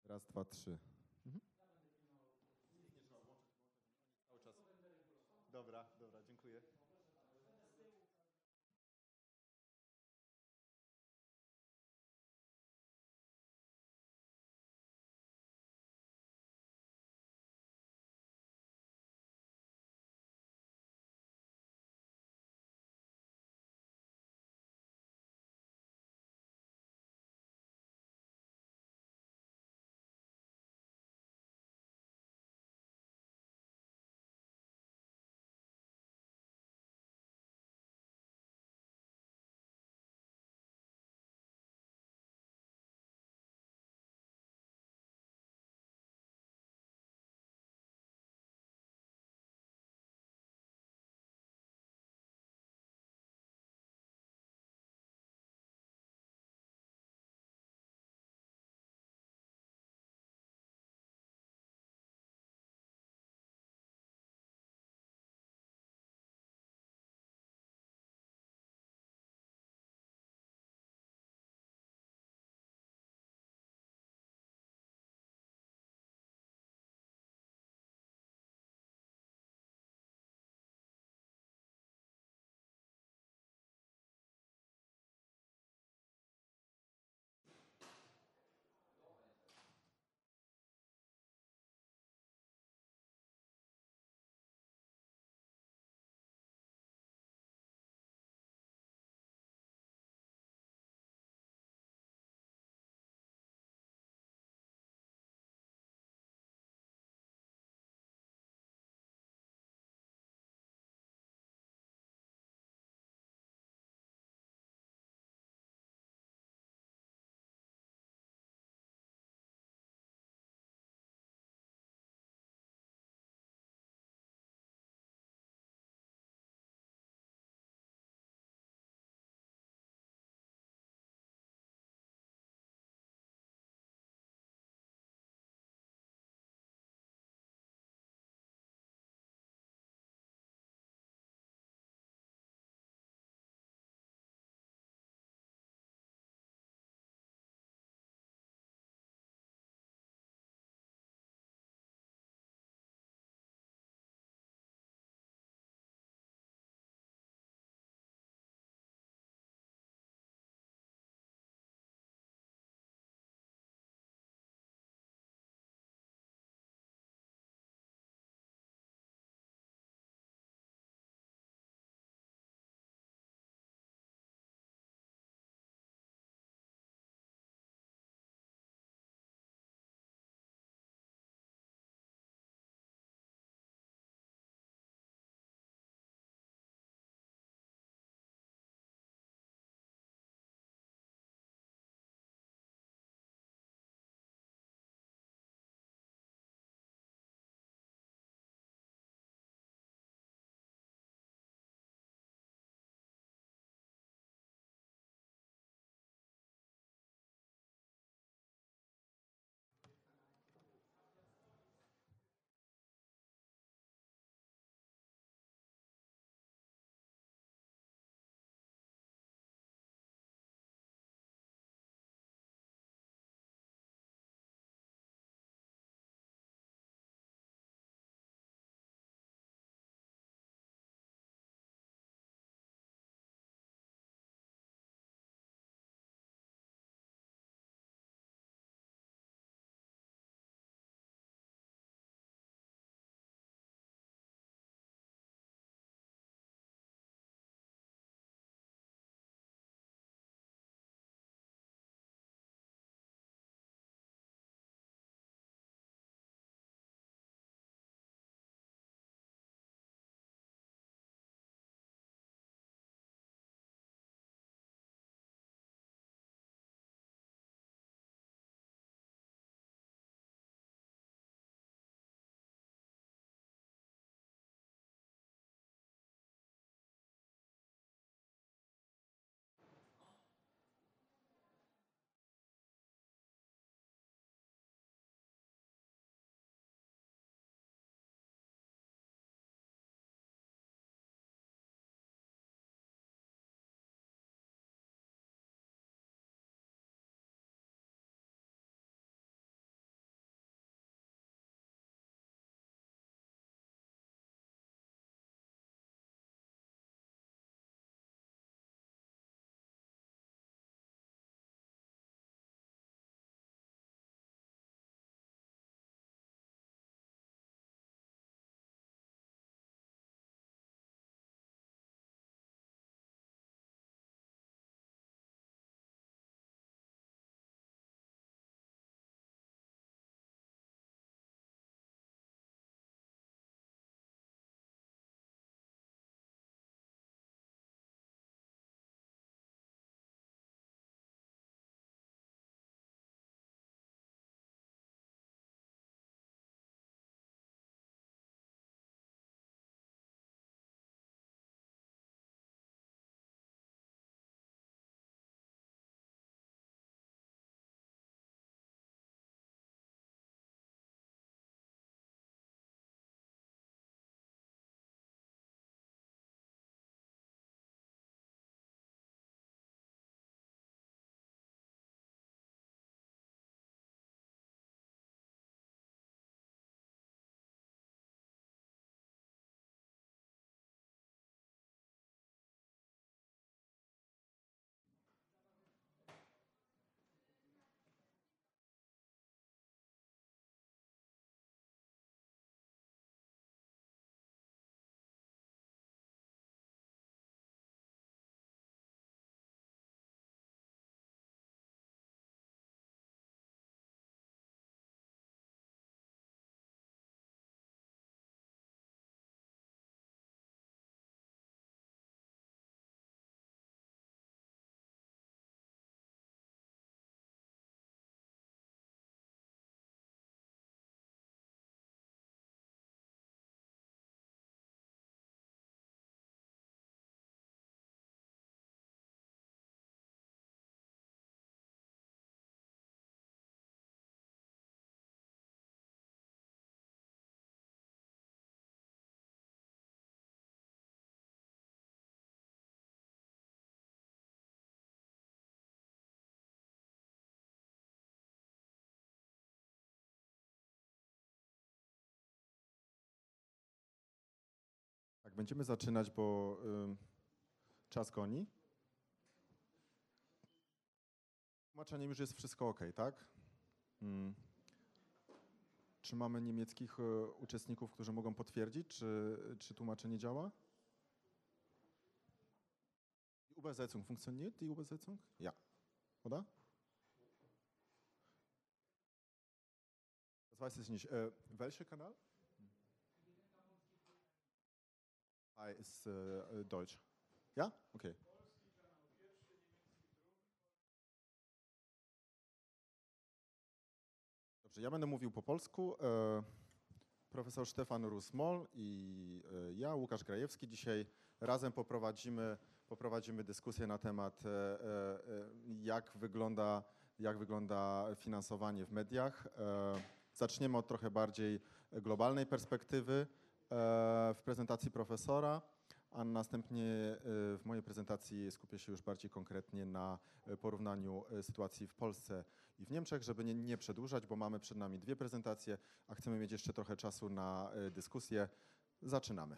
Raz, dwa, trzy. Mhm. Cały czas. Dobra, dobra, dziękuję. Tak, będziemy zaczynać, bo czas goni. Tłumaczeniem już jest wszystko ok, tak? Czy mamy niemieckich uczestników, którzy mogą potwierdzić, czy tłumaczenie działa? Die Übersetzung funktioniert, die Übersetzung? Ja. Oder? Das weiß ich nicht. Welcher Kanal? Ist Deutsch. Ja? Okay. Dobrze, ja będę mówił po polsku. Profesor Stefan Rusmol i ja, Łukasz Grajewski, dzisiaj razem poprowadzimy dyskusję na temat, jak wygląda finansowanie w mediach. Zaczniemy od trochę bardziej globalnej perspektywy w prezentacji profesora, a następnie w mojej prezentacji skupię się już bardziej konkretnie na porównaniu sytuacji w Polsce i w Niemczech, żeby nie przedłużać, bo mamy przed nami dwie prezentacje, a chcemy mieć jeszcze trochę czasu na dyskusję. Zaczynamy.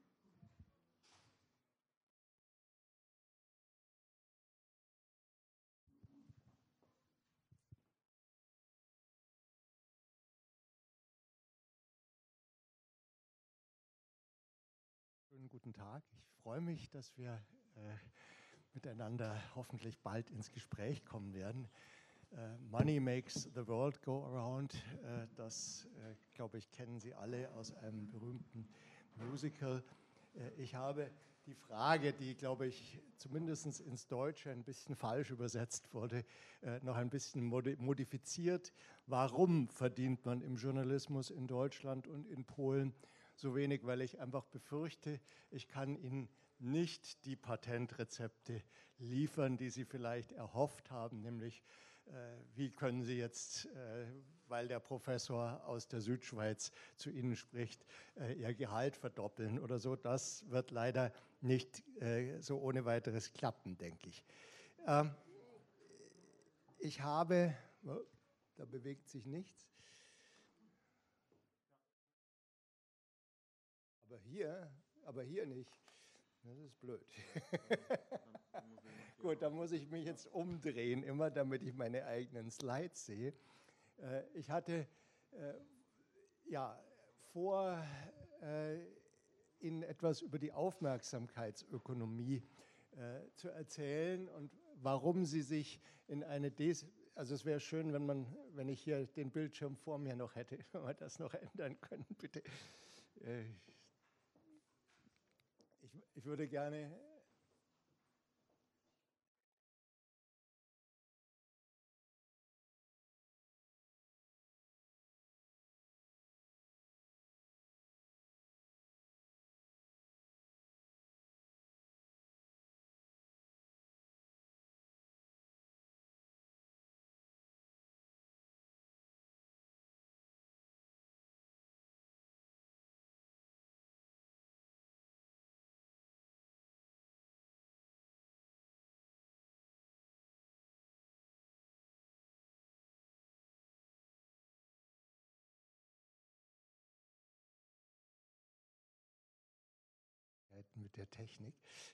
Schönen guten Tag. Ich freue mich, dass wir miteinander hoffentlich bald ins Gespräch kommen werden. Money makes the world go around. Das, glaube ich, kennen Sie alle aus einem berühmten Musical. Ich habe die Frage, die, glaube ich, zumindest ins Deutsche ein bisschen falsch übersetzt wurde, noch ein bisschen modifiziert. Warum verdient man im Journalismus in Deutschland und in Polen so wenig? Weil ich einfach befürchte, ich kann Ihnen nicht die Patentrezepte liefern, die Sie vielleicht erhofft haben, nämlich wie können Sie jetzt, weil der Professor aus der Südschweiz zu Ihnen spricht, Ihr Gehalt verdoppeln oder so. Das wird leider nicht so ohne weiteres klappen, denke ich. Ich habe, da bewegt sich nichts. Aber hier nicht. Das ist blöd. Gut, dann muss ich mich jetzt umdrehen, immer damit ich meine eigenen Slides sehe. Ich hatte vor, Ihnen etwas über die Aufmerksamkeitsökonomie zu erzählen und warum sie sich in eine also es wäre schön, wenn ich hier den Bildschirm vor mir noch hätte, wenn wir das noch ändern können, bitte. Ich würde gerne mit der Technik.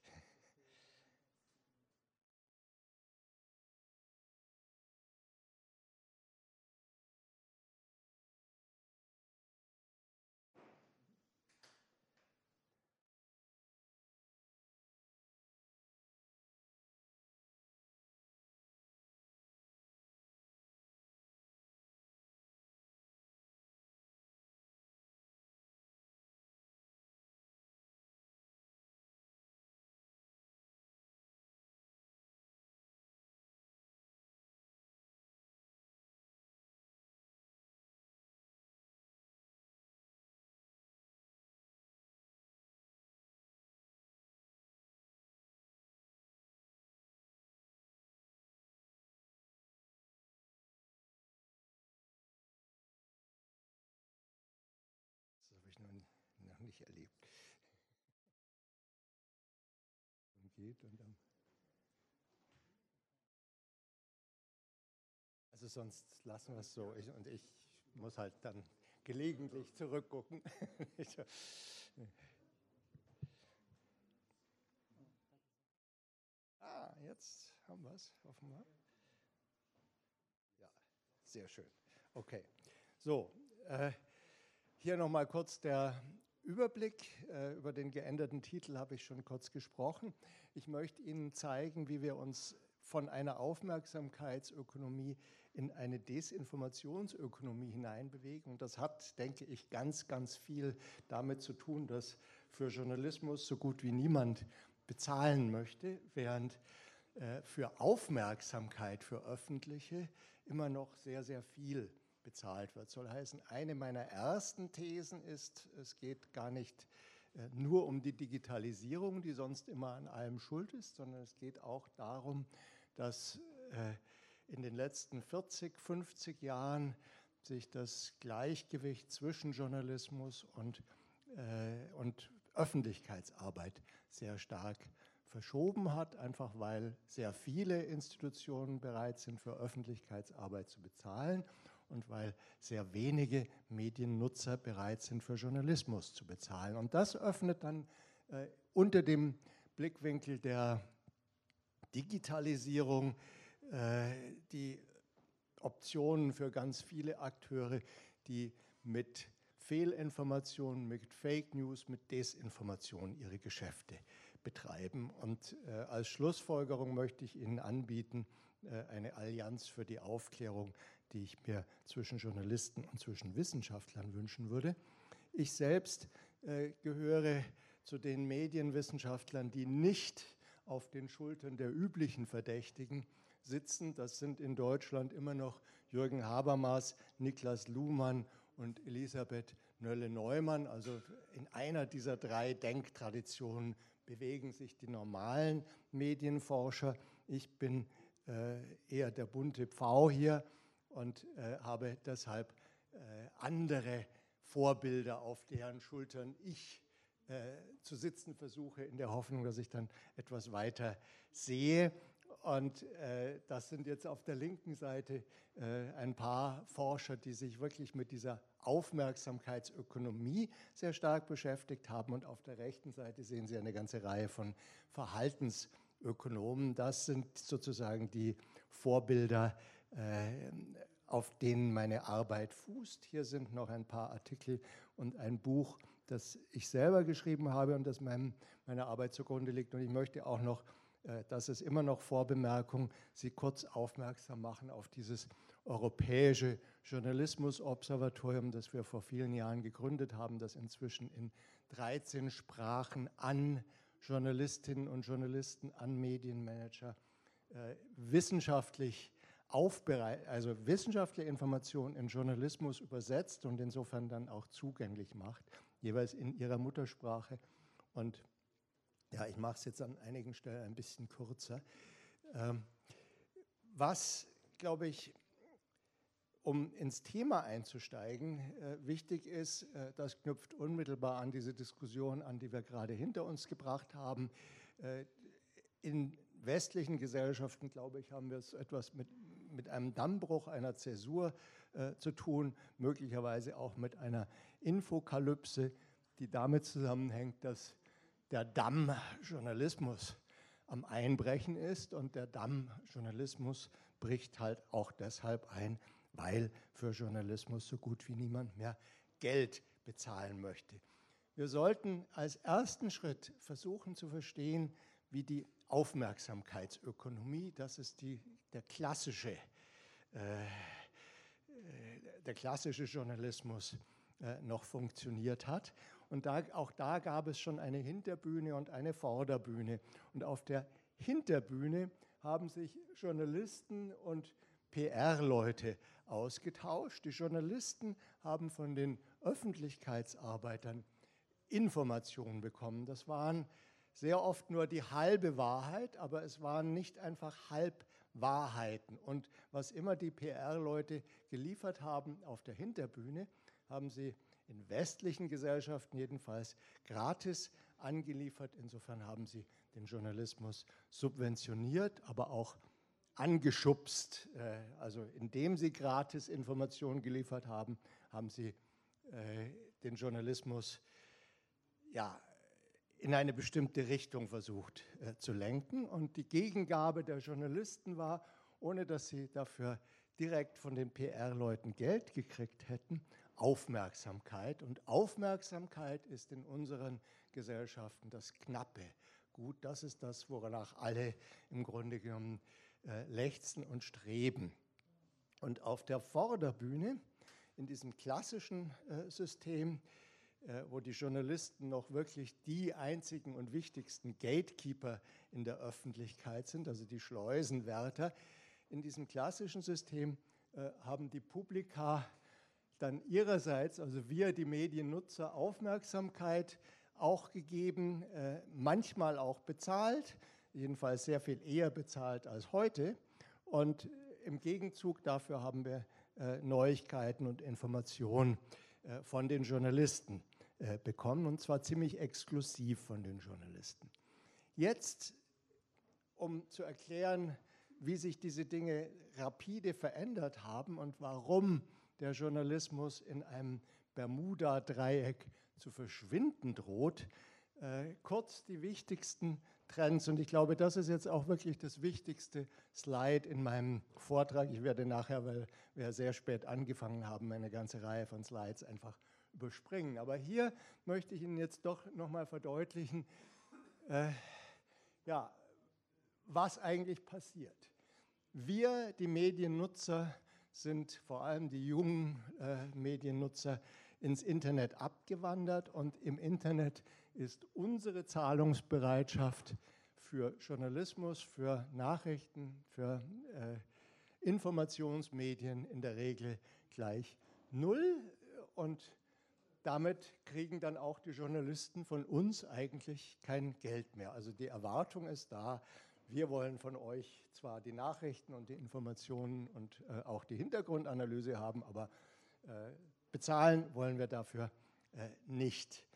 Das habe ich noch nicht erlebt. Also sonst lassen wir es so. Ich muss halt dann gelegentlich zurückgucken. Jetzt haben wir es, offenbar. Ja, sehr schön. Okay, so, hier nochmal kurz der Überblick. Über den geänderten Titel habe ich schon kurz gesprochen. Ich möchte Ihnen zeigen, wie wir uns von einer Aufmerksamkeitsökonomie in eine Desinformationsökonomie hineinbewegen. Und das hat, denke ich, ganz, ganz viel damit zu tun, dass für Journalismus so gut wie niemand bezahlen möchte, während für Aufmerksamkeit für öffentliche immer noch sehr, sehr viel bezahlt wird. Soll heißen, eine meiner ersten Thesen ist, es geht gar nicht nur um die Digitalisierung, die sonst immer an allem schuld ist, sondern es geht auch darum, dass in den letzten 40, 50 Jahren sich das Gleichgewicht zwischen Journalismus und Öffentlichkeitsarbeit sehr stark verschoben hat, einfach weil sehr viele Institutionen bereit sind, für Öffentlichkeitsarbeit zu bezahlen und weil sehr wenige Mediennutzer bereit sind, für Journalismus zu bezahlen. Und das öffnet dann unter dem Blickwinkel der Digitalisierung die Optionen für ganz viele Akteure, die mit Fehlinformationen, mit Fake News, mit Desinformation ihre Geschäfte betreiben. Und als Schlussfolgerung möchte ich Ihnen anbieten, eine Allianz für die Aufklärung, die ich mir zwischen Journalisten und zwischen Wissenschaftlern wünschen würde. Ich selbst gehöre zu den Medienwissenschaftlern, die nicht auf den Schultern der üblichen Verdächtigen sitzen. Das sind in Deutschland immer noch Jürgen Habermas, Niklas Luhmann und Elisabeth Nölle-Neumann. Also in einer dieser drei Denktraditionen bewegen sich die normalen Medienforscher. Ich bin eher der bunte Pfau hier und habe deshalb andere Vorbilder, auf deren Schultern ich zu sitzen versuche, in der Hoffnung, dass ich dann etwas weiter sehe. Und das sind jetzt auf der linken Seite ein paar Forscher, die sich wirklich mit dieser Aufmerksamkeitsökonomie sehr stark beschäftigt haben. Und auf der rechten Seite sehen Sie eine ganze Reihe von Verhaltensökonomen. Das sind sozusagen die Vorbilder, auf denen meine Arbeit fußt. Hier sind noch ein paar Artikel und ein Buch, das ich selber geschrieben habe und das meiner Arbeit zugrunde liegt. Und ich möchte auch noch, das ist immer noch Vorbemerkung, Sie kurz aufmerksam machen auf dieses Europäische Journalismusobservatorium, das wir vor vielen Jahren gegründet haben, das inzwischen in 13 Sprachen an Journalistinnen und Journalisten, an Medienmanager wissenschaftliche Informationen in Journalismus übersetzt und insofern dann auch zugänglich macht, jeweils in ihrer Muttersprache. Und ja, ich mache es jetzt an einigen Stellen ein bisschen kürzer. Was, glaube ich, um ins Thema einzusteigen, wichtig ist, das knüpft unmittelbar an diese Diskussion an, die wir gerade hinter uns gebracht haben. In westlichen Gesellschaften, glaube ich, haben wir es etwas mit einem Dammbruch, einer Zäsur zu tun, möglicherweise auch mit einer Infokalypse, die damit zusammenhängt, dass der Dammjournalismus am Einbrechen ist. Und der Dammjournalismus bricht halt auch deshalb ein, weil für Journalismus so gut wie niemand mehr Geld bezahlen möchte. Wir sollten als ersten Schritt versuchen zu verstehen, wie die Aufmerksamkeitsökonomie, das ist der klassische Journalismus, noch funktioniert hat. Und auch da gab es schon eine Hinterbühne und eine Vorderbühne. Und auf der Hinterbühne haben sich Journalisten und PR-Leute ausgetauscht. Die Journalisten haben von den Öffentlichkeitsarbeitern Informationen bekommen. Das waren sehr oft nur die halbe Wahrheit, aber es waren nicht einfach Halbwahrheiten. Und was immer die PR-Leute geliefert haben auf der Hinterbühne, haben sie in westlichen Gesellschaften jedenfalls gratis angeliefert. Insofern haben sie den Journalismus subventioniert, aber auch angeschubst. Also indem sie gratis Informationen geliefert haben, haben sie den Journalismus in eine bestimmte Richtung versucht zu lenken. Und die Gegengabe der Journalisten war, ohne dass sie dafür direkt von den PR-Leuten Geld gekriegt hätten, Aufmerksamkeit. Und Aufmerksamkeit ist in unseren Gesellschaften das knappe Gut. Das ist das, wonach alle im Grunde genommen lechzen und streben. Und auf der Vorderbühne, in diesem klassischen System, wo die Journalisten noch wirklich die einzigen und wichtigsten Gatekeeper in der Öffentlichkeit sind, also die Schleusenwärter, in diesem klassischen System haben die Publika dann ihrerseits, also wir, die Mediennutzer, Aufmerksamkeit auch gegeben, manchmal auch bezahlt, jedenfalls sehr viel eher bezahlt als heute. Und im Gegenzug dafür haben wir Neuigkeiten und Informationen von den Journalisten bekommen, und zwar ziemlich exklusiv von den Journalisten. Jetzt, um zu erklären, wie sich diese Dinge rapide verändert haben und warum der Journalismus in einem Bermuda-Dreieck zu verschwinden droht, kurz die wichtigsten Trends. Und ich glaube, das ist jetzt auch wirklich das wichtigste Slide in meinem Vortrag. Ich werde nachher, weil wir sehr spät angefangen haben, eine ganze Reihe von Slides einfach überspringen. Aber hier möchte ich Ihnen jetzt doch nochmal verdeutlichen, ja, was eigentlich passiert. Wir, die Mediennutzer, sind vor allem die jungen Mediennutzer ins Internet abgewandert, und im Internet ist unsere Zahlungsbereitschaft für Journalismus, für Nachrichten, für Informationsmedien in der Regel gleich null, und damit kriegen dann auch die Journalisten von uns eigentlich kein Geld mehr. Also die Erwartung ist da, wir wollen von euch zwar die Nachrichten und die Informationen und auch die Hintergrundanalyse haben, aber bezahlen wollen wir dafür nicht.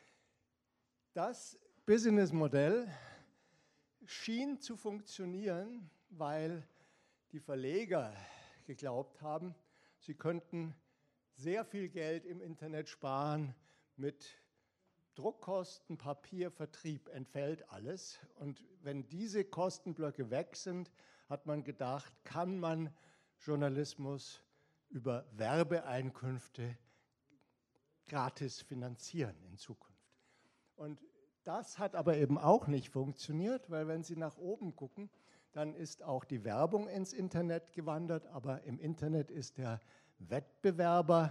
Das Businessmodell schien zu funktionieren, weil die Verleger geglaubt haben, sie könnten sehr viel Geld im Internet sparen mit Druckkosten, Papier, Vertrieb, entfällt alles. Und wenn diese Kostenblöcke weg sind, hat man gedacht, kann man Journalismus über Werbeeinkünfte gratis finanzieren in Zukunft. Und das hat aber eben auch nicht funktioniert, weil wenn Sie nach oben gucken, dann ist auch die Werbung ins Internet gewandert, aber im Internet ist der Wettbewerber,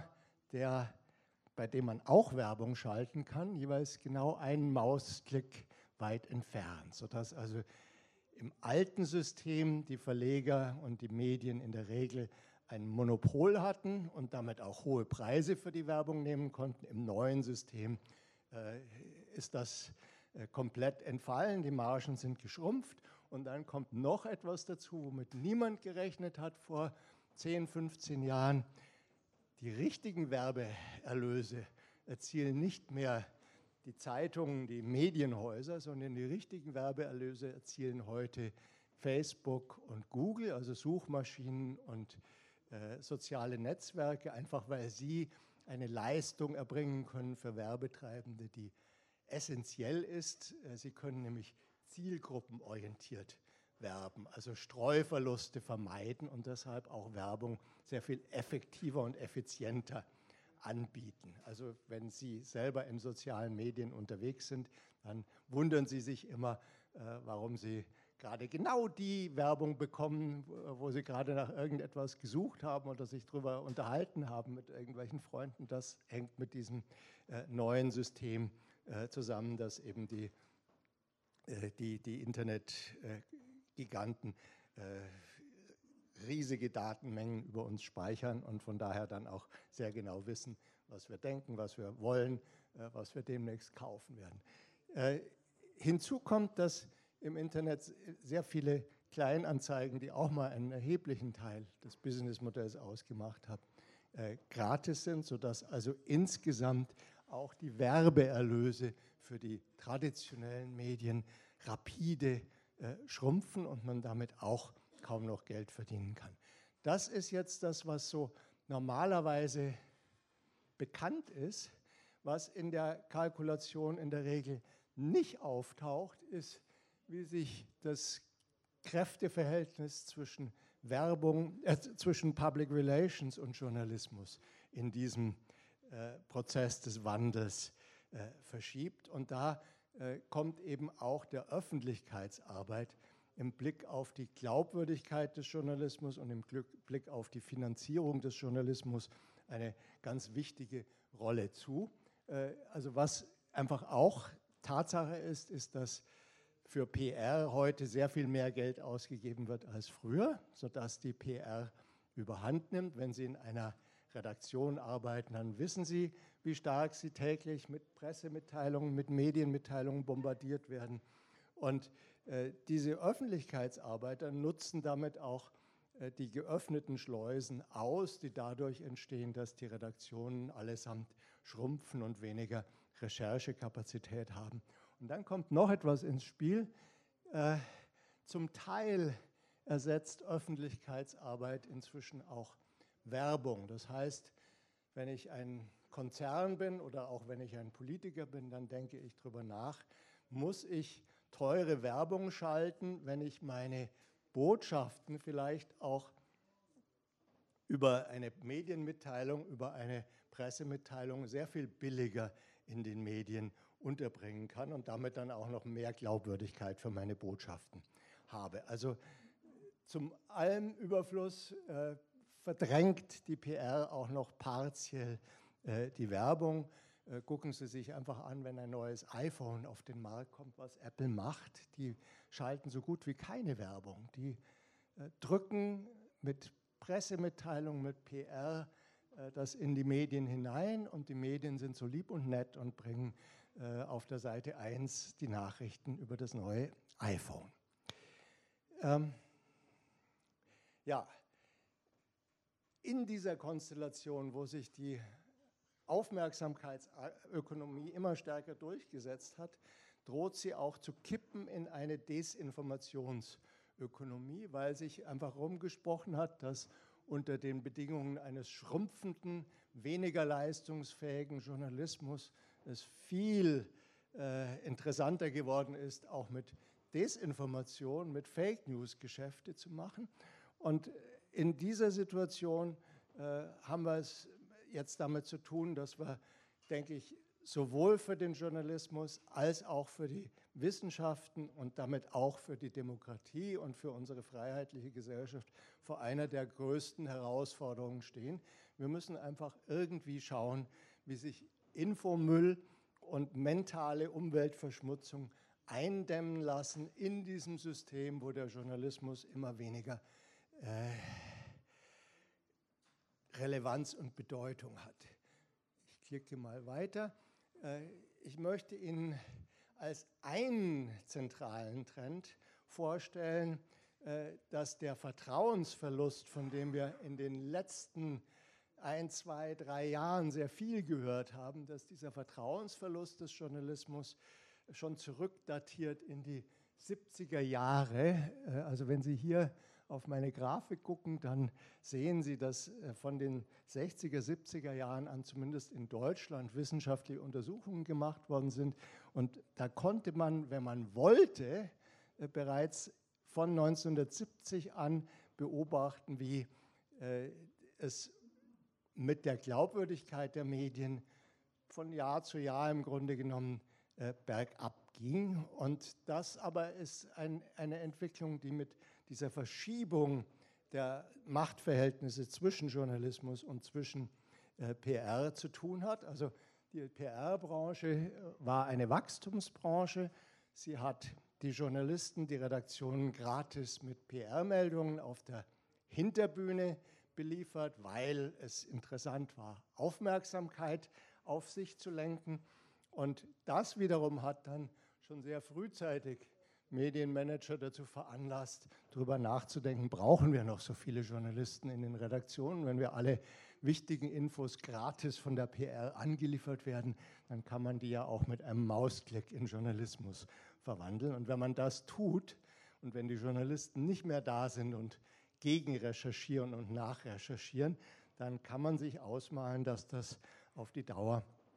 bei dem man auch Werbung schalten kann, jeweils genau einen Mausklick weit entfernt, sodass also im alten System die Verleger und die Medien in der Regel ein Monopol hatten und damit auch hohe Preise für die Werbung nehmen konnten. Im neuen System ist das komplett entfallen, die Margen sind geschrumpft, und dann kommt noch etwas dazu, womit niemand gerechnet hat vor 10, 15 Jahren. Die richtigen Werbeerlöse erzielen nicht mehr die Zeitungen, die Medienhäuser, sondern die richtigen Werbeerlöse erzielen heute Facebook und Google, also Suchmaschinen und soziale Netzwerke, einfach weil sie eine Leistung erbringen können für Werbetreibende, die essentiell ist. Sie können nämlich zielgruppenorientiert werben, also Streuverluste vermeiden und deshalb auch Werbung sehr viel effektiver und effizienter anbieten. Also wenn Sie selber in sozialen Medien unterwegs sind, dann wundern Sie sich immer, warum Sie gerade genau die Werbung bekommen, wo Sie gerade nach irgendetwas gesucht haben oder sich darüber unterhalten haben mit irgendwelchen Freunden. Das hängt mit diesem neuen System zusammen, dass eben die Internetgiganten riesige Datenmengen über uns speichern und von daher dann auch sehr genau wissen, was wir denken, was wir wollen, was wir demnächst kaufen werden. Hinzu kommt, dass im Internet sehr viele Kleinanzeigen, die auch mal einen erheblichen Teil des Businessmodells ausgemacht haben, gratis sind, sodass also insgesamt auch die Werbeerlöse für die traditionellen Medien rapide schrumpfen und man damit auch kaum noch Geld verdienen kann. Das ist jetzt das, was so normalerweise bekannt ist, was in der Kalkulation in der Regel nicht auftaucht, ist, wie sich das Kräfteverhältnis zwischen zwischen Public Relations und Journalismus in diesem Prozess des Wandels verschiebt. Und da kommt eben auch der Öffentlichkeitsarbeit im Blick auf die Glaubwürdigkeit des Journalismus und im Blick auf die Finanzierung des Journalismus eine ganz wichtige Rolle zu. Also was einfach auch Tatsache ist, ist, dass für PR heute sehr viel mehr Geld ausgegeben wird als früher, sodass die PR überhand nimmt. Wenn Sie in einer Redaktion arbeiten, dann wissen Sie, wie stark Sie täglich mit Pressemitteilungen, mit Medienmitteilungen bombardiert werden. Und diese Öffentlichkeitsarbeiter nutzen damit auch die geöffneten Schleusen aus, die dadurch entstehen, dass die Redaktionen allesamt schrumpfen und weniger Recherchekapazität haben. Und dann kommt noch etwas ins Spiel. Zum Teil ersetzt Öffentlichkeitsarbeit inzwischen auch Werbung. Das heißt, wenn ich ein Konzern bin oder auch wenn ich ein Politiker bin, dann denke ich darüber nach, muss ich teure Werbung schalten, wenn ich meine Botschaften vielleicht auch über eine Medienmitteilung, über eine Pressemitteilung sehr viel billiger in den Medien unterbringen kann und damit dann auch noch mehr Glaubwürdigkeit für meine Botschaften habe. Also zum allem Überfluss verdrängt die PR auch noch partiell die Werbung. Gucken Sie sich einfach an, wenn ein neues iPhone auf den Markt kommt, was Apple macht. Die schalten so gut wie keine Werbung. Die drücken mit Pressemitteilungen, mit PR das in die Medien hinein und die Medien sind so lieb und nett und bringen auf der Seite 1 die Nachrichten über das neue iPhone. Ja, in dieser Konstellation, wo sich die Aufmerksamkeitsökonomie immer stärker durchgesetzt hat, droht sie auch zu kippen in eine Desinformationsökonomie, weil sich einfach rumgesprochen hat, dass unter den Bedingungen eines schrumpfenden, weniger leistungsfähigen Journalismus es viel interessanter geworden ist, auch mit Desinformation, mit Fake News Geschäfte zu machen. Und in dieser Situation haben wir es jetzt damit zu tun, dass wir, denke ich, sowohl für den Journalismus als auch für die Wissenschaften und damit auch für die Demokratie und für unsere freiheitliche Gesellschaft vor einer der größten Herausforderungen stehen. Wir müssen einfach irgendwie schauen, wie sich Infomüll und mentale Umweltverschmutzung eindämmen lassen in diesem System, wo der Journalismus immer weniger Relevanz und Bedeutung hat. Ich klicke mal weiter. Ich möchte Ihnen als einen zentralen Trend vorstellen, dass der Vertrauensverlust, von dem wir in den letzten 1, 2, 3 Jahren sehr viel gehört haben, dass dieser Vertrauensverlust des Journalismus schon zurückdatiert in die 70er Jahre. Also wenn Sie hier auf meine Grafik gucken, dann sehen Sie, dass von den 60er, 70er Jahren an zumindest in Deutschland wissenschaftliche Untersuchungen gemacht worden sind. Und da konnte man, wenn man wollte, bereits von 1970 an beobachten, wie es mit der Glaubwürdigkeit der Medien von Jahr zu Jahr im Grunde genommen bergab ging. Und das aber ist eine Entwicklung, die mit dieser Verschiebung der Machtverhältnisse zwischen Journalismus und zwischen PR zu tun hat. Also die PR-Branche war eine Wachstumsbranche. Sie hat die Journalisten, die Redaktionen gratis mit PR-Meldungen auf der Hinterbühne beliefert, weil es interessant war, Aufmerksamkeit auf sich zu lenken. Und das wiederum hat dann schon sehr frühzeitig Medienmanager dazu veranlasst, darüber nachzudenken, brauchen wir noch so viele Journalisten in den Redaktionen? Wenn wir alle wichtigen Infos gratis von der PR angeliefert werden, dann kann man die ja auch mit einem Mausklick in Journalismus verwandeln. Und wenn man das tut und wenn die Journalisten nicht mehr da sind und gegenrecherchieren und nachrecherchieren, dann kann man sich ausmalen, dass das auf die Dauer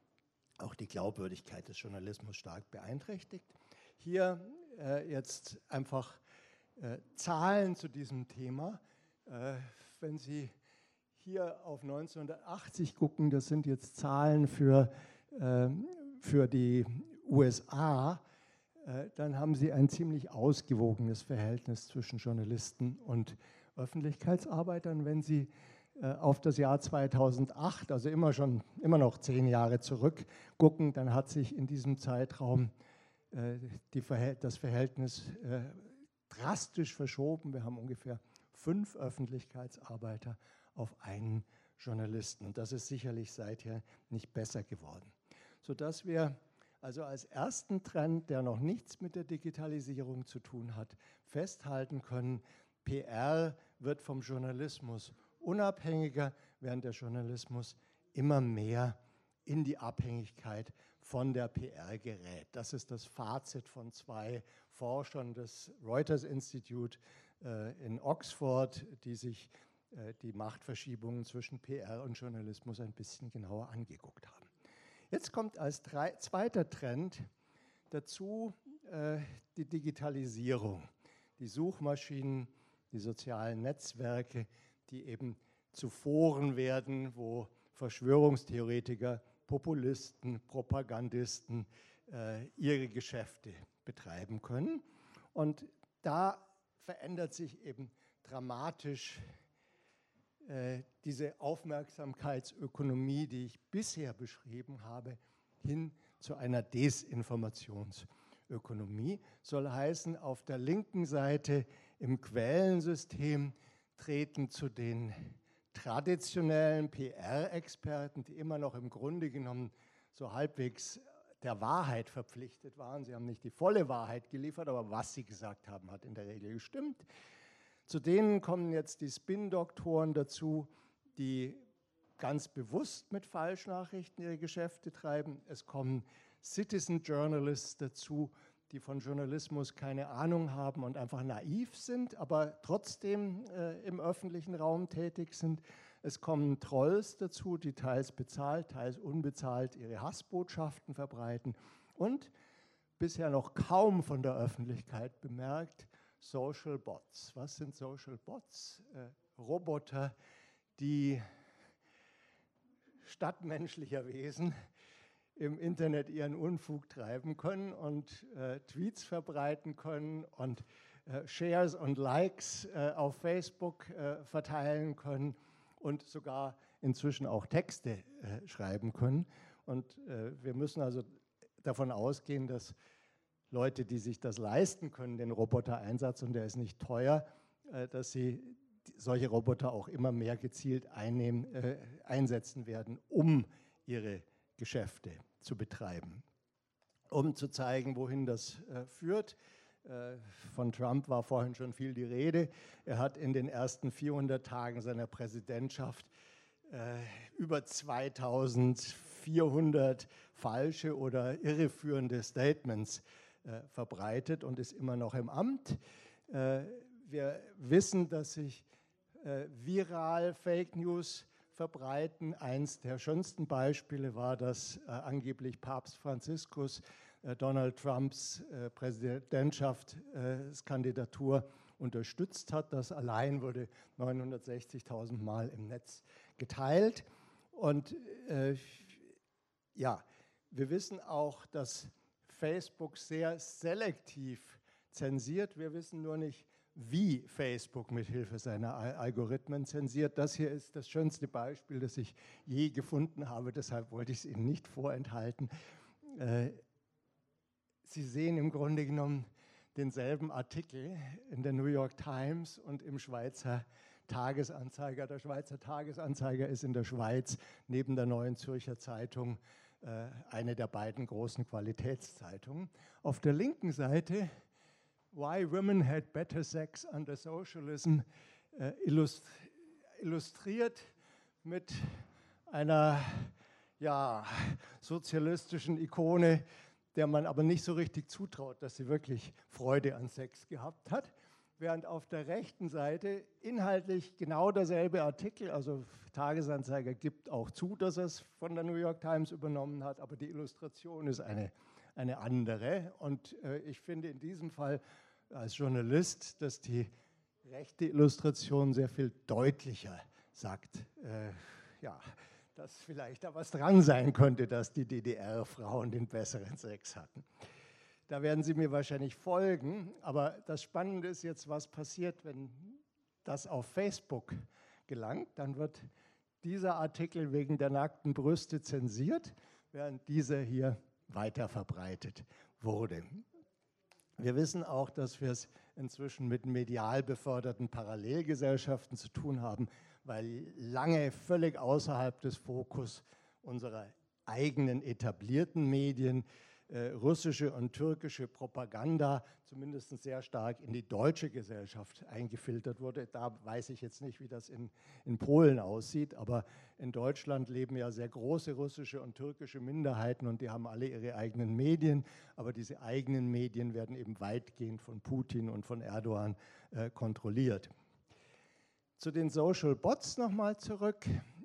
auch die Glaubwürdigkeit des Journalismus stark beeinträchtigt. Hier jetzt einfach Zahlen zu diesem Thema. Wenn Sie hier auf 1980 gucken, das sind jetzt Zahlen für die USA, dann haben Sie ein ziemlich ausgewogenes Verhältnis zwischen Journalisten und Öffentlichkeitsarbeitern. Wenn Sie auf das Jahr 2008, also immer noch 10 Jahre zurück, gucken, dann hat sich in diesem Zeitraum das Verhältnis drastisch verschoben. Wir haben ungefähr 5 Öffentlichkeitsarbeiter auf einen Journalisten. Und das ist sicherlich seither nicht besser geworden. Sodass wir also als ersten Trend, der noch nichts mit der Digitalisierung zu tun hat, festhalten können, PR wird vom Journalismus unabhängiger, während der Journalismus immer mehr in die Abhängigkeit von der PR gerät. Das ist das Fazit von 2 Forschern des Reuters Institute in Oxford, die sich die Machtverschiebungen zwischen PR und Journalismus ein bisschen genauer angeguckt haben. Jetzt kommt als zweiter Trend dazu die Digitalisierung, die Suchmaschinen, die sozialen Netzwerke, die eben zu Foren werden, wo Verschwörungstheoretiker, Populisten, Propagandisten ihre Geschäfte betreiben können. Und da verändert sich eben dramatisch diese Aufmerksamkeitsökonomie, die ich bisher beschrieben habe, hin zu einer Desinformationsökonomie. Soll heißen, auf der linken Seite im Quellensystem treten zu den traditionellen PR-Experten, die immer noch im Grunde genommen so halbwegs der Wahrheit verpflichtet waren. Sie haben nicht die volle Wahrheit geliefert, aber was sie gesagt haben, hat in der Regel gestimmt. Zu denen kommen jetzt die Spin-Doktoren dazu, die ganz bewusst mit Falschnachrichten ihre Geschäfte treiben. Es kommen Citizen Journalists dazu, die von Journalismus keine Ahnung haben und einfach naiv sind, aber trotzdem im öffentlichen Raum tätig sind. Es kommen Trolls dazu, die teils bezahlt, teils unbezahlt ihre Hassbotschaften verbreiten und bisher noch kaum von der Öffentlichkeit bemerkt, Social Bots. Was sind Social Bots? Roboter, die statt menschlicher Wesen im Internet ihren Unfug treiben können und Tweets verbreiten können und Shares und Likes auf Facebook verteilen können und sogar inzwischen auch Texte schreiben können. Und wir müssen also davon ausgehen, dass Leute, die sich das leisten können, den Robotereinsatz, und der ist nicht teuer, dass sie solche Roboter auch immer mehr gezielt einsetzen werden, um ihre Geschäfte zu betreiben. Um zu zeigen, wohin das führt, von Trump war vorhin schon viel die Rede. Er hat in den ersten 400 Tagen seiner Präsidentschaft über 2400 falsche oder irreführende Statements verbreitet und ist immer noch im Amt. Wir wissen, dass sich viral Fake News verbreiten. Eins der schönsten Beispiele war, dass angeblich Papst Franziskus Donald Trumps Präsidentschaftskandidatur unterstützt hat. Das allein wurde 960.000 Mal im Netz geteilt. Und ja, wir wissen auch, dass Facebook sehr selektiv zensiert. Wir wissen nur nicht, wie Facebook mithilfe seiner Algorithmen zensiert. Das hier ist das schönste Beispiel, das ich je gefunden habe, deshalb wollte ich es Ihnen nicht vorenthalten. Sie sehen im Grunde genommen denselben Artikel in der New York Times und im Schweizer Tagesanzeiger. Der Schweizer Tagesanzeiger ist in der Schweiz neben der Neuen Zürcher Zeitung eine der beiden großen Qualitätszeitungen. Auf der linken Seite Why Women Had Better Sex Under Socialism, illustriert mit einer sozialistischen Ikone, der man aber nicht so richtig zutraut, dass sie wirklich Freude an Sex gehabt hat. während auf der rechten Seite inhaltlich genau derselbe Artikel, also Tagesanzeiger gibt auch zu, dass er es von der New York Times übernommen hat, aber die Illustration ist eine andere. Und ich finde in diesem Fall als Journalist, dass die rechte Illustration sehr viel deutlicher sagt, ja, dass vielleicht da was dran sein könnte, dass die DDR-Frauen den besseren Sex hatten. Da werden Sie mir wahrscheinlich folgen, aber das Spannende ist jetzt, was passiert, wenn das auf Facebook gelangt. Dann wird dieser Artikel wegen der nackten Brüste zensiert, während dieser hier weiterverbreitet wurde. Wir wissen auch, dass wir es inzwischen mit medial beförderten Parallelgesellschaften zu tun haben, weil lange völlig außerhalb des Fokus unserer eigenen etablierten Medien russische und türkische Propaganda zumindest sehr stark in die deutsche Gesellschaft eingefiltert wurde. Da weiß ich jetzt nicht, wie das in Polen aussieht, aber in Deutschland leben ja sehr große russische und türkische Minderheiten und die haben alle ihre eigenen Medien, aber diese eigenen Medien werden eben weitgehend von Putin und von Erdogan kontrolliert. Zu den Social Bots nochmal zurück.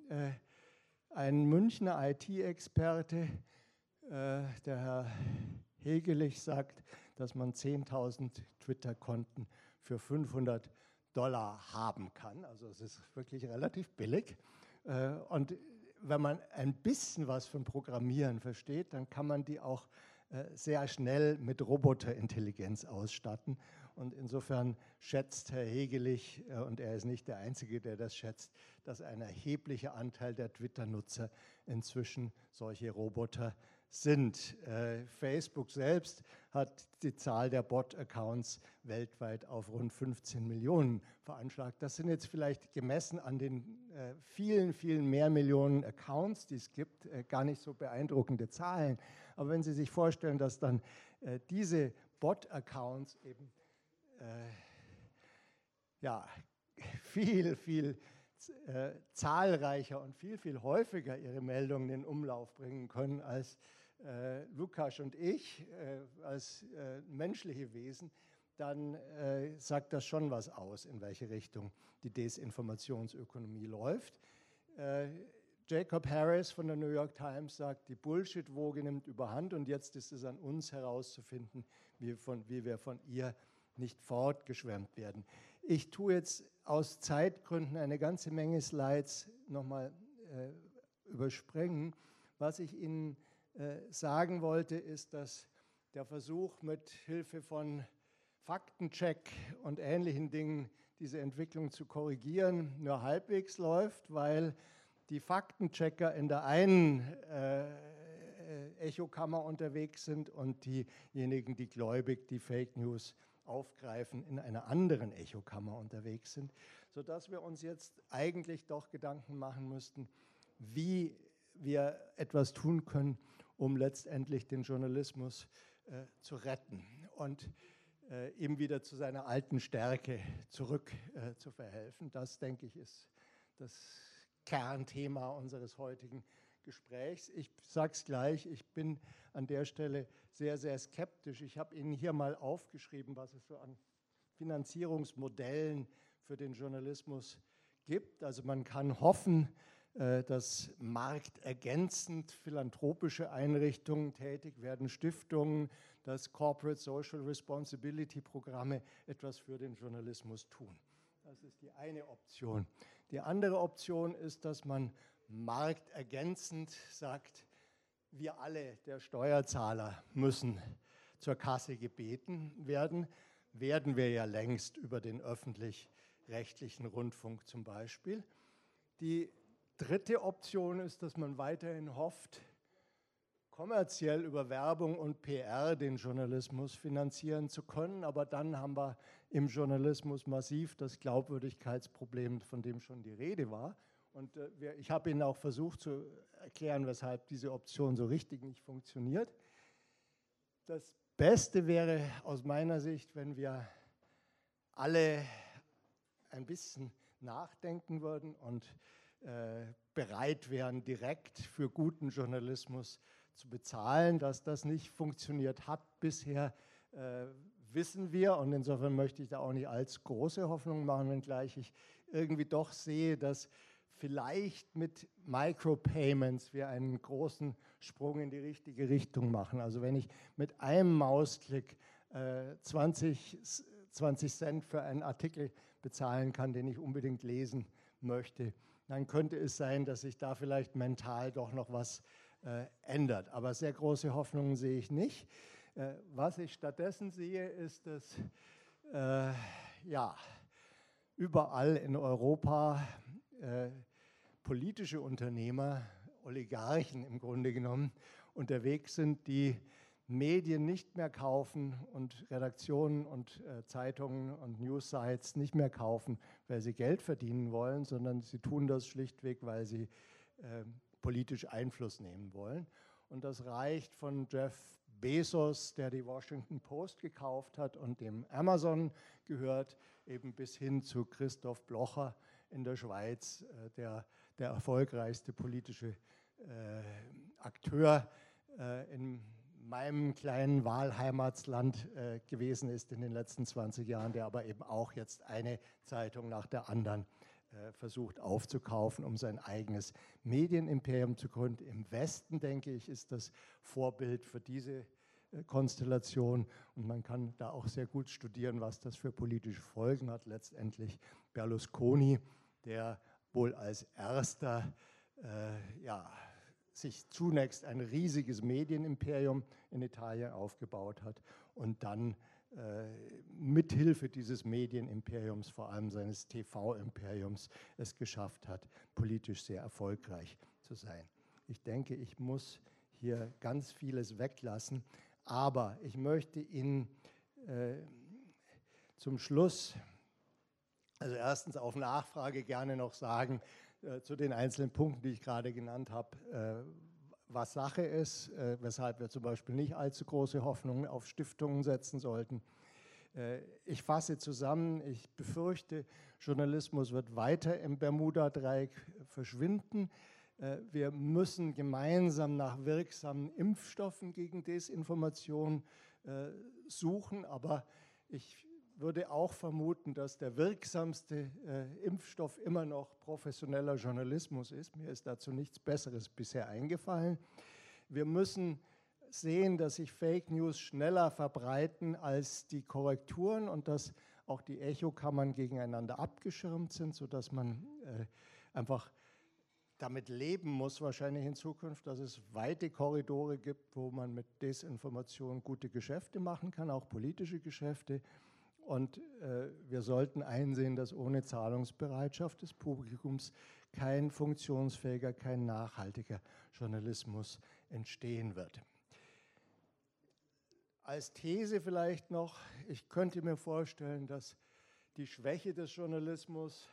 Ein Münchner IT-Experte, der Herr Hegelich, sagt, dass man 10.000 Twitter-Konten für $500 haben kann. Also es ist wirklich relativ billig. Und wenn man ein bisschen was von Programmieren versteht, dann kann man die auch sehr schnell mit Roboterintelligenz ausstatten. Und insofern schätzt Herr Hegelich, und er ist nicht der Einzige, der das schätzt, dass ein erheblicher Anteil der Twitter-Nutzer inzwischen solche Roboter sind. Facebook selbst hat die Zahl der Bot-Accounts weltweit auf rund 15 Millionen veranschlagt. Das sind jetzt vielleicht gemessen an den vielen, vielen mehr Millionen Accounts, die es gibt, gar nicht so beeindruckende Zahlen. Aber wenn Sie sich vorstellen, dass dann diese Bot-Accounts eben ja, viel zahlreicher und viel häufiger ihre Meldungen in Umlauf bringen können als Lukas und ich als menschliche Wesen, dann sagt das schon was aus, in welche Richtung die Desinformationsökonomie läuft. Jacob Harris von der New York Times sagt, die Bullshit-Woge nimmt überhand und jetzt ist es an uns herauszufinden, wie wir von ihr nicht fortgeschwemmt werden. Ich tue jetzt aus Zeitgründen eine ganze Menge Slides nochmal überspringen. Was ich Ihnen sagen wollte, ist, dass der Versuch, mit Hilfe von Faktencheck und ähnlichen Dingen diese Entwicklung zu korrigieren, nur halbwegs läuft, weil die Faktenchecker in der einen Echokammer unterwegs sind und diejenigen, die gläubig die Fake News aufgreifen, in einer anderen Echokammer unterwegs sind, sodass wir uns jetzt eigentlich doch Gedanken machen müssten, wie wir etwas tun können, um letztendlich den Journalismus zu retten und ihm wieder zu seiner alten Stärke zurück zu verhelfen. Das, denke ich, ist das Kernthema unseres heutigen Gesprächs. Ich sage es gleich, ich bin an der Stelle sehr, sehr skeptisch. Ich habe Ihnen hier mal aufgeschrieben, was es so an Finanzierungsmodellen für den Journalismus gibt. Also man kann hoffen, dass marktergänzend philanthropische Einrichtungen tätig werden, Stiftungen, dass Corporate Social Responsibility Programme etwas für den Journalismus tun. Das ist die eine Option. Die andere Option ist, dass man marktergänzend sagt, wir alle, der Steuerzahler, müssen zur Kasse gebeten werden. Werden wir ja längst über den öffentlich-rechtlichen Rundfunk zum Beispiel. Die dritte Option ist, dass man weiterhin hofft, kommerziell über Werbung und PR den Journalismus finanzieren zu können. Aber dann haben wir im Journalismus massiv das Glaubwürdigkeitsproblem, von dem schon die Rede war. Und ich habe Ihnen auch versucht zu erklären, weshalb diese Option so richtig nicht funktioniert. Das Beste wäre aus meiner Sicht, wenn wir alle ein bisschen nachdenken würden und bereit wären, direkt für guten Journalismus zu bezahlen. Dass das nicht funktioniert hat bisher, wissen wir, und insofern möchte ich da auch nicht allzu große Hoffnungen machen, wenngleich ich irgendwie doch sehe, dass vielleicht mit Micropayments wir einen großen Sprung in die richtige Richtung machen. Also wenn ich mit einem Mausklick 20 Cent für einen Artikel bezahlen kann, den ich unbedingt lesen möchte, dann könnte es sein, dass sich da vielleicht mental doch noch was ändert. Aber sehr große Hoffnungen sehe ich nicht. Was ich stattdessen sehe, ist, dass ja, überall in Europa politische Unternehmer, Oligarchen im Grunde genommen, unterwegs sind, die Medien nicht mehr kaufen und Redaktionen und Zeitungen und Newssites nicht mehr kaufen, weil sie Geld verdienen wollen, sondern sie tun das schlichtweg, weil sie politisch Einfluss nehmen wollen. Und das reicht von Jeff Bezos, der die Washington Post gekauft hat und dem Amazon gehört, eben bis hin zu Christoph Blocher in der Schweiz, der erfolgreichste politische Akteur in meinem kleinen Wahlheimatsland gewesen ist in den letzten 20 Jahren, der aber eben auch jetzt eine Zeitung nach der anderen versucht aufzukaufen, um sein eigenes Medienimperium zu gründen. Im Westen, denke ich, ist das Vorbild für diese Konstellation und man kann da auch sehr gut studieren, was das für politische Folgen hat. Letztendlich Berlusconi, der wohl als erster sich zunächst ein riesiges Medienimperium in Italien aufgebaut hat und dann mithilfe dieses Medienimperiums, vor allem seines TV-Imperiums, es geschafft hat, politisch sehr erfolgreich zu sein. Ich denke, ich muss hier ganz vieles weglassen, aber ich möchte Ihnen zum Schluss, also erstens auf Nachfrage gerne noch sagen, zu den einzelnen Punkten, die ich gerade genannt habe, was Sache ist, weshalb wir zum Beispiel nicht allzu große Hoffnungen auf Stiftungen setzen sollten. Ich fasse zusammen, ich befürchte, Journalismus wird weiter im Bermuda-Dreieck verschwinden. Wir müssen gemeinsam nach wirksamen Impfstoffen gegen Desinformation suchen, aber ich würde auch vermuten, dass der wirksamste Impfstoff immer noch professioneller Journalismus ist. Mir ist dazu nichts Besseres bisher eingefallen. Wir müssen sehen, dass sich Fake News schneller verbreiten als die Korrekturen und dass auch die Echokammern gegeneinander abgeschirmt sind, sodass man einfach damit leben muss, wahrscheinlich in Zukunft, dass es weite Korridore gibt, wo man mit Desinformation gute Geschäfte machen kann, auch politische Geschäfte. Und wir sollten einsehen, dass ohne Zahlungsbereitschaft des Publikums kein funktionsfähiger, kein nachhaltiger Journalismus entstehen wird. Als These vielleicht noch, ich könnte mir vorstellen, dass die Schwäche des Journalismus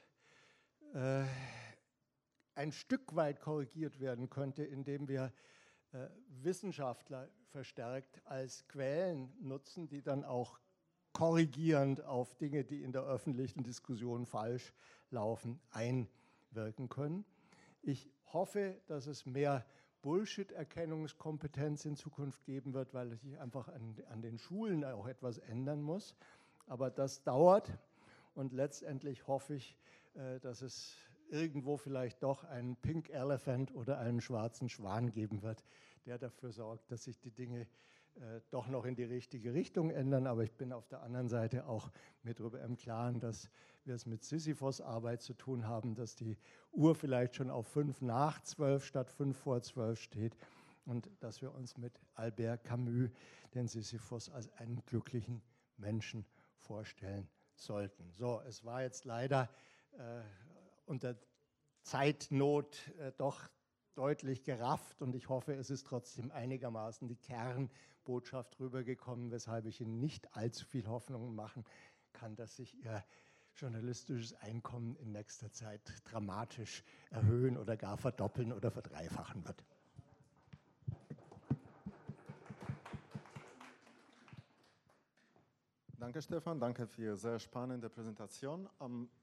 ein Stück weit korrigiert werden könnte, indem wir Wissenschaftler verstärkt als Quellen nutzen, die dann auch korrigierend auf Dinge, die in der öffentlichen Diskussion falsch laufen, einwirken können. Ich hoffe, dass es mehr Bullshit-Erkennungskompetenz in Zukunft geben wird, weil sich einfach an den Schulen auch etwas ändern muss. Aber das dauert und letztendlich hoffe ich, dass es irgendwo vielleicht doch einen Pink Elephant oder einen schwarzen Schwan geben wird, der dafür sorgt, dass sich die Dinge doch noch in die richtige Richtung ändern. Aber ich bin auf der anderen Seite auch mir darüber im Klaren, dass wir es mit Sisyphos-Arbeit zu tun haben, dass die Uhr vielleicht schon auf 5 nach 12 statt 5 vor 12 steht und dass wir uns mit Albert Camus den Sisyphos als einen glücklichen Menschen vorstellen sollten. So, es war jetzt leider unter Zeitnot doch deutlich gerafft und ich hoffe, es ist trotzdem einigermaßen die Kernbotschaft rübergekommen, weshalb ich Ihnen nicht allzu viel Hoffnung machen kann, dass sich Ihr journalistisches Einkommen in nächster Zeit dramatisch erhöhen oder gar verdoppeln oder verdreifachen wird. Danke, Stefan. Danke für Ihre sehr spannende Präsentation.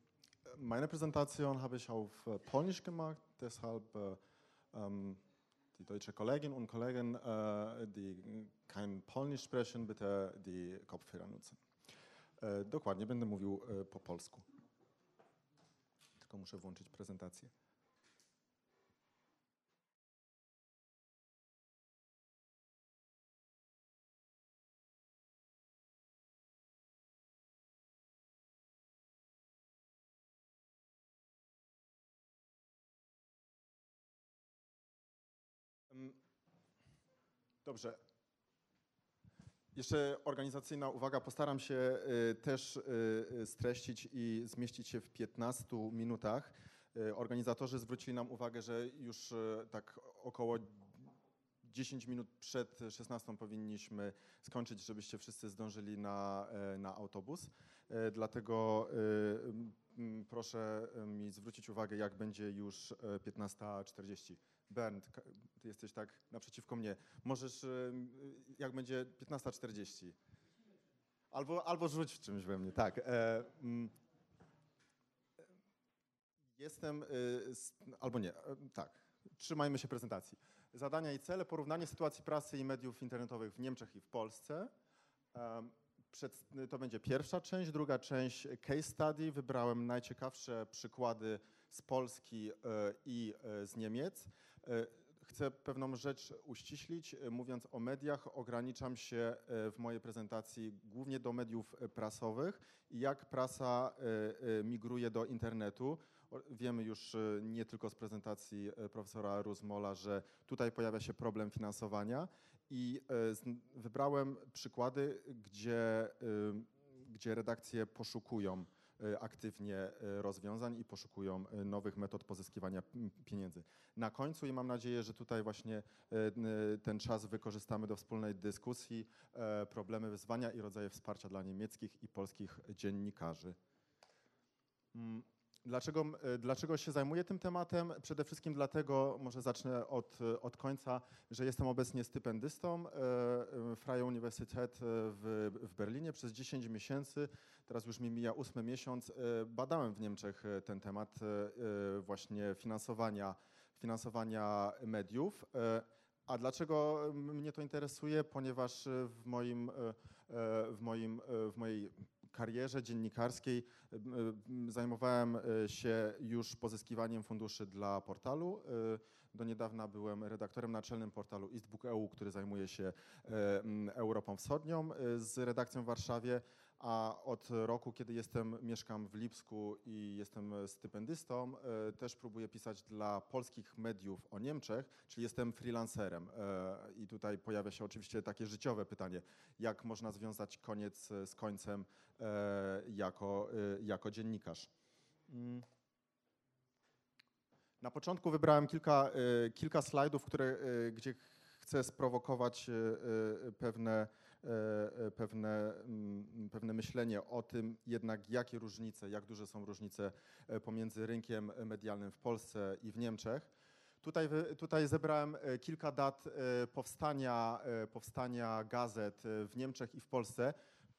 Meine Präsentation habe ich auf Polnisch gemacht, deshalb die deutsche Kollegin und Kollegen, die kein Polnisch sprechen, bitte die Kopfhörer nutzen. Dokładnie, będę mówił po polsku. Tylko muszę włączyć prezentację. Dobrze. Jeszcze organizacyjna uwaga. Postaram się też streścić i zmieścić się w 15 minutach. Organizatorzy zwrócili nam uwagę, że już tak około 10 minut przed 16 powinniśmy skończyć, żebyście wszyscy zdążyli na autobus. Dlatego proszę mi zwrócić uwagę, jak będzie już 15:40. Bernd, ty jesteś tak naprzeciwko mnie. Możesz, jak będzie 15:40. Albo rzuć w czymś we mnie, tak. Jestem, albo nie, tak. Trzymajmy się prezentacji. Zadania i cele, porównanie sytuacji prasy i mediów internetowych w Niemczech i w Polsce. To będzie pierwsza część, druga część case study. Wybrałem najciekawsze przykłady z Polski i z Niemiec. Chcę pewną rzecz uściślić. Mówiąc o mediach, ograniczam się w mojej prezentacji głównie do mediów prasowych i jak prasa migruje do internetu. Wiemy już nie tylko z prezentacji profesora Rusmola, że tutaj pojawia się problem finansowania i wybrałem przykłady, gdzie redakcje poszukują aktywnie rozwiązań i poszukują nowych metod pozyskiwania pieniędzy. Na końcu i mam nadzieję, że tutaj właśnie ten czas wykorzystamy do wspólnej dyskusji, problemy, wyzwania i rodzaje wsparcia dla niemieckich i polskich dziennikarzy. Dlaczego się zajmuję tym tematem? Przede wszystkim dlatego, może zacznę od końca, że jestem obecnie stypendystą Freie Universität w Berlinie przez 10 miesięcy. Teraz już mi mija 8. miesiąc. Badałem w Niemczech ten temat właśnie finansowania mediów. A dlaczego mnie to interesuje? Ponieważ w mojej karierze dziennikarskiej zajmowałem się już pozyskiwaniem funduszy dla portalu. Do niedawna byłem redaktorem naczelnym portalu Eastbook.eu, który zajmuje się Europą Wschodnią z redakcją w Warszawie, a od roku, kiedy mieszkam w Lipsku i jestem stypendystą, też próbuję pisać dla polskich mediów o Niemczech, czyli jestem freelancerem. I tutaj pojawia się oczywiście takie życiowe pytanie, jak można związać koniec z końcem jako dziennikarz. Na początku wybrałem kilka slajdów, gdzie chcę sprowokować pewne myślenie o tym jednak, jak duże są różnice pomiędzy rynkiem medialnym w Polsce i w Niemczech. Tutaj zebrałem kilka dat powstania gazet w Niemczech i w Polsce.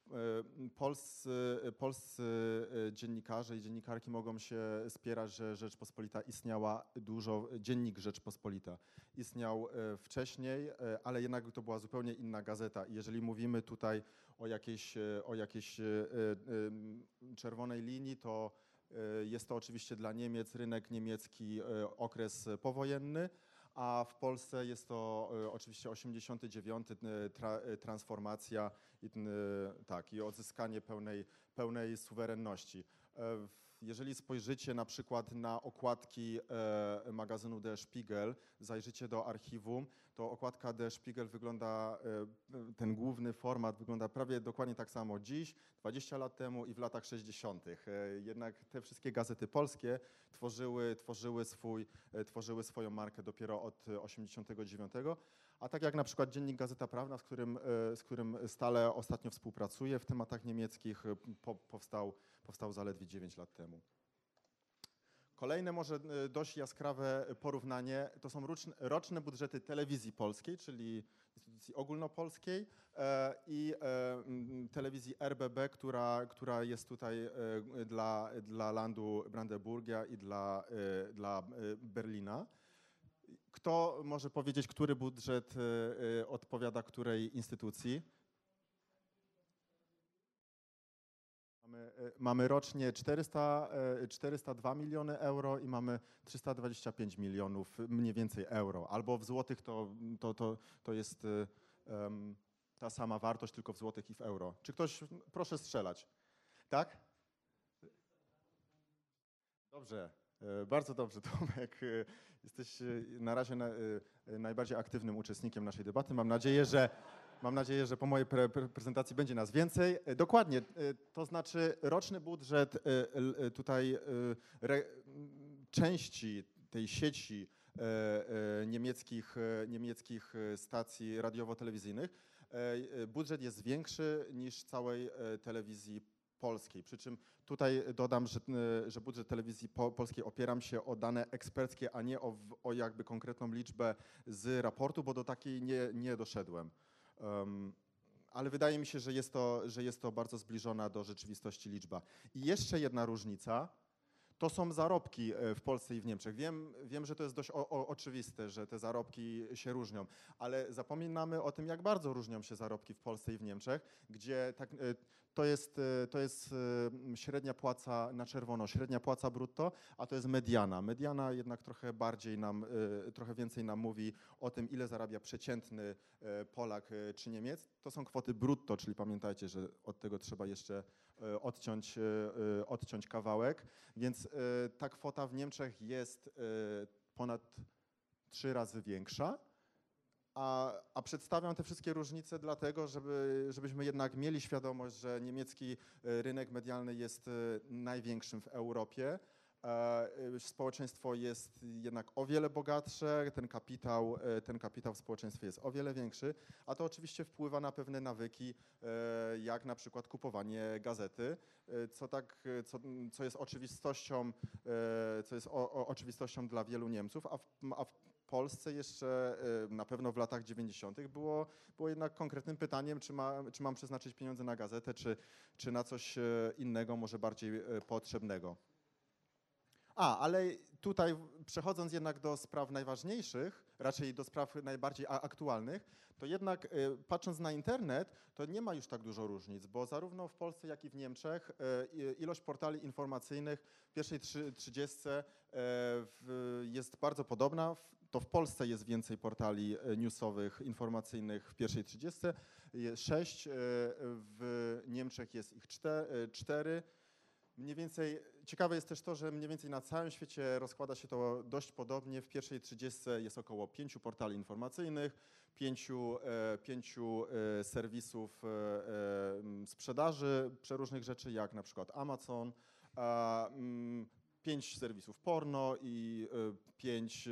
Polscy dziennikarze i dziennikarki mogą się spierać, że Rzeczpospolita istniała Dziennik Rzeczpospolita istniał wcześniej, ale jednak to była zupełnie inna gazeta. I jeżeli mówimy tutaj o jakiejś czerwonej linii, to jest to oczywiście dla Niemiec rynek niemiecki, okres powojenny, a w Polsce jest to oczywiście 89. transformacja i odzyskanie pełnej suwerenności. Jeżeli spojrzycie na przykład na okładki magazynu Der Spiegel, zajrzycie do archiwum, to okładka Der Spiegel wygląda, ten główny format wygląda prawie dokładnie tak samo dziś, 20 lat temu i w latach 60. Jednak te wszystkie gazety polskie tworzyły swoją markę dopiero od 89. A tak jak na przykład dziennik Gazeta Prawna, z którym stale ostatnio współpracuję w tematach niemieckich, powstał zaledwie 9 lat temu. Kolejne może dość jaskrawe porównanie to są roczne budżety telewizji polskiej, czyli instytucji ogólnopolskiej i telewizji RBB, która jest tutaj dla Landu Brandenburgia i dla Berlina. Kto może powiedzieć, który budżet odpowiada której instytucji? Mamy rocznie 402 miliony euro i mamy 325 milionów mniej więcej euro. Albo w złotych to jest ta sama wartość, tylko w złotych i w euro. Czy ktoś, proszę strzelać. Tak? Dobrze, bardzo dobrze, Tomek. Jesteś na razie najbardziej aktywnym uczestnikiem naszej debaty. Mam nadzieję, że po mojej prezentacji będzie nas więcej. Dokładnie, to znaczy roczny budżet tutaj części tej sieci niemieckich stacji radiowo-telewizyjnych, budżet jest większy niż całej telewizji polskiej. Przy czym tutaj dodam, że budżet telewizji polskiej opieram się o dane eksperckie, a nie o jakby konkretną liczbę z raportu, bo do takiej nie doszedłem. Ale wydaje mi się, że jest to bardzo zbliżona do rzeczywistości liczba. I jeszcze jedna różnica, to są zarobki w Polsce i w Niemczech. Wiem, że to jest dość oczywiste, że te zarobki się różnią, ale zapominamy o tym, jak bardzo różnią się zarobki w Polsce i w Niemczech, gdzie to jest średnia płaca na czerwono, średnia płaca brutto, a to jest mediana. Mediana jednak trochę więcej nam mówi o tym, ile zarabia przeciętny Polak czy Niemiec. To są kwoty brutto, czyli pamiętajcie, że od tego trzeba jeszcze odciąć kawałek, więc ta kwota w Niemczech jest ponad 3 razy większa, a przedstawiam te wszystkie różnice dlatego, żebyśmy jednak mieli świadomość, że niemiecki rynek medialny jest największym w Europie. Społeczeństwo jest jednak o wiele bogatsze, ten kapitał w społeczeństwie jest o wiele większy, a to oczywiście wpływa na pewne nawyki, jak na przykład kupowanie gazety, co jest oczywistością dla wielu Niemców, a w Polsce jeszcze na pewno w latach 90. było jednak konkretnym pytaniem, czy mam przeznaczyć pieniądze na gazetę, czy na coś innego, może bardziej potrzebnego. Ale tutaj przechodząc jednak do spraw najważniejszych, raczej do spraw najbardziej aktualnych, to jednak patrząc na internet, to nie ma już tak dużo różnic, bo zarówno w Polsce, jak i w Niemczech ilość portali informacyjnych w pierwszej 30 jest bardzo podobna. To w Polsce jest więcej portali newsowych, informacyjnych w pierwszej 30, jest 6, w Niemczech jest ich 4. Mniej więcej, ciekawe jest też to, że mniej więcej na całym świecie rozkłada się to dość podobnie. W pierwszej 30 jest około 5 portali informacyjnych, 5 serwisów sprzedaży przeróżnych rzeczy, jak na przykład Amazon, 5 serwisów porno i 5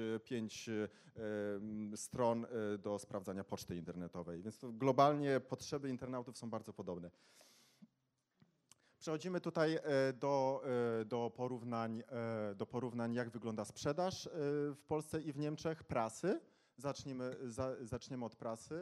stron do sprawdzania poczty internetowej. Więc to globalnie potrzeby internautów są bardzo podobne. Przechodzimy tutaj do porównań, jak wygląda sprzedaż w Polsce i w Niemczech, prasy. Zaczniemy od prasy.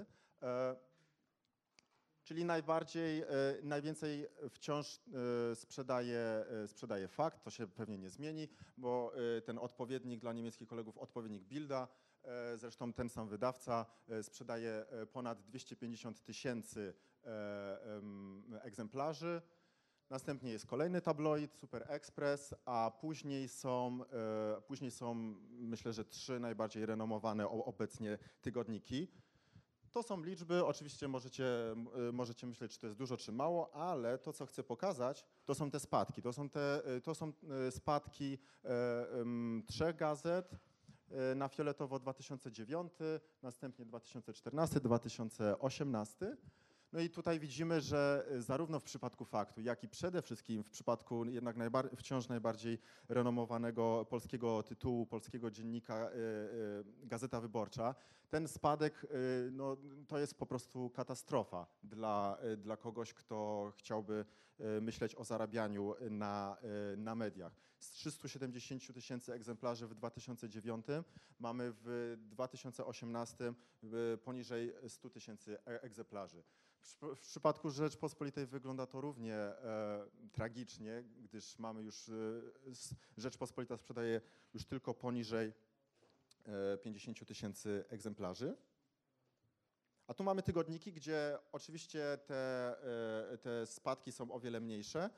Czyli najwięcej wciąż sprzedaje Fakt, to się pewnie nie zmieni, bo ten odpowiednik dla niemieckich kolegów, odpowiednik Bilda, zresztą ten sam wydawca, sprzedaje ponad 250 000 egzemplarzy. Następnie jest kolejny tabloid, Super Express, a później są myślę, że 3 najbardziej renomowane obecnie tygodniki. To są liczby, oczywiście możecie myśleć, czy to jest dużo, czy mało, ale to, co chcę pokazać, to są te spadki. To są spadki 3 gazet, na fioletowo 2009, następnie 2014, 2018. No i tutaj widzimy, że zarówno w przypadku Faktu, jak i przede wszystkim w przypadku jednak wciąż najbardziej renomowanego polskiego tytułu, polskiego dziennika Gazeta Wyborcza, ten spadek no, to jest po prostu katastrofa dla kogoś, kto chciałby myśleć o zarabianiu na mediach. Z 370 000 egzemplarzy w 2009 mamy w 2018 poniżej 100 000 egzemplarzy. W przypadku Rzeczpospolitej wygląda to równie tragicznie, gdyż mamy już, Rzeczpospolita sprzedaje już tylko poniżej 50 tysięcy egzemplarzy. A tu mamy tygodniki, gdzie oczywiście te spadki są o wiele mniejsze.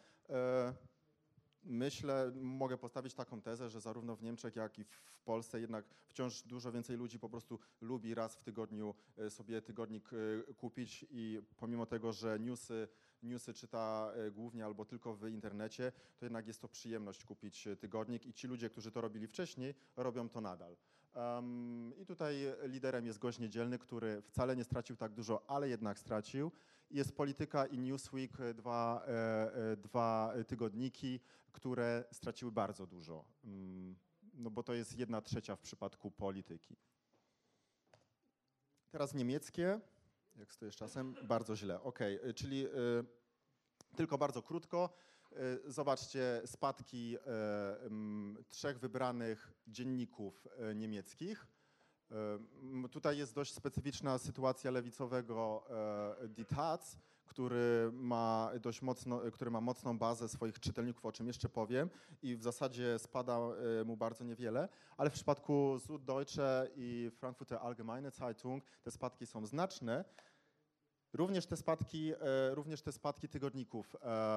Myślę, mogę postawić taką tezę, że zarówno w Niemczech, jak i w Polsce jednak wciąż dużo więcej ludzi po prostu lubi raz w tygodniu sobie tygodnik kupić i pomimo tego, że newsy czyta głównie albo tylko w internecie, to jednak jest to przyjemność kupić tygodnik i ci ludzie, którzy to robili wcześniej, robią to nadal. I tutaj liderem jest Gość Niedzielny, który wcale nie stracił tak dużo, ale jednak stracił. Jest Polityka i Newsweek, dwa tygodniki, które straciły bardzo dużo, no bo to jest 1/3 w przypadku Polityki. Teraz niemieckie, jak stoję z czasem, bardzo źle. Ok, czyli tylko bardzo krótko. Zobaczcie spadki 3 wybranych dzienników niemieckich. Tutaj jest dość specyficzna sytuacja lewicowego Die Taz, który ma mocną bazę swoich czytelników, o czym jeszcze powiem, i w zasadzie spada mu bardzo niewiele, ale w przypadku Süddeutsche i Frankfurter Allgemeine Zeitung te spadki są znaczne. Również te spadki tygodników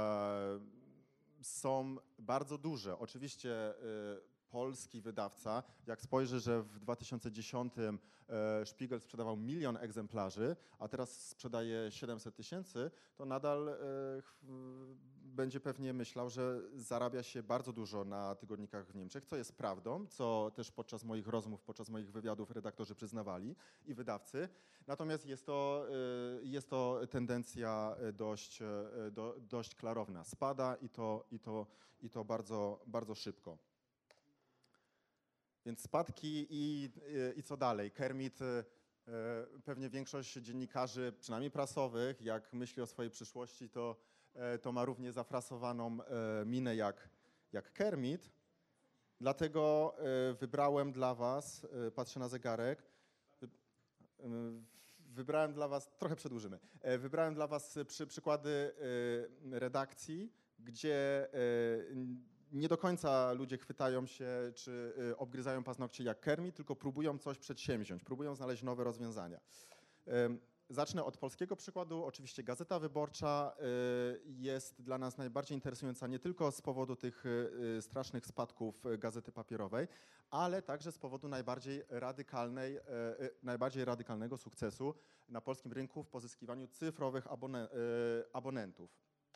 są bardzo duże. Oczywiście polski wydawca, jak spojrzy, że w 2010 Spiegel sprzedawał 1 000 000 egzemplarzy, a teraz sprzedaje 700 000, to nadal będzie pewnie myślał, że zarabia się bardzo dużo na tygodnikach w Niemczech, co jest prawdą, co też podczas moich rozmów, podczas moich wywiadów redaktorzy przyznawali i wydawcy. Natomiast jest to tendencja dość klarowna. Spada i to bardzo, bardzo szybko. Więc spadki i co dalej? Kermit, pewnie większość dziennikarzy, przynajmniej prasowych, jak myśli o swojej przyszłości, to ma równie zafrasowaną minę jak Kermit. Dlatego wybrałem dla was, patrzę na zegarek, wybrałem dla was, trochę przedłużymy, wybrałem dla was przykłady redakcji, gdzie nie do końca ludzie chwytają się czy obgryzają paznokcie jak Kermit, tylko próbują coś przedsięwziąć, próbują znaleźć nowe rozwiązania. Zacznę od polskiego przykładu. Oczywiście Gazeta Wyborcza jest dla nas najbardziej interesująca nie tylko z powodu tych strasznych spadków gazety papierowej, ale także z powodu najbardziej radykalnego sukcesu na polskim rynku w pozyskiwaniu cyfrowych abonentów.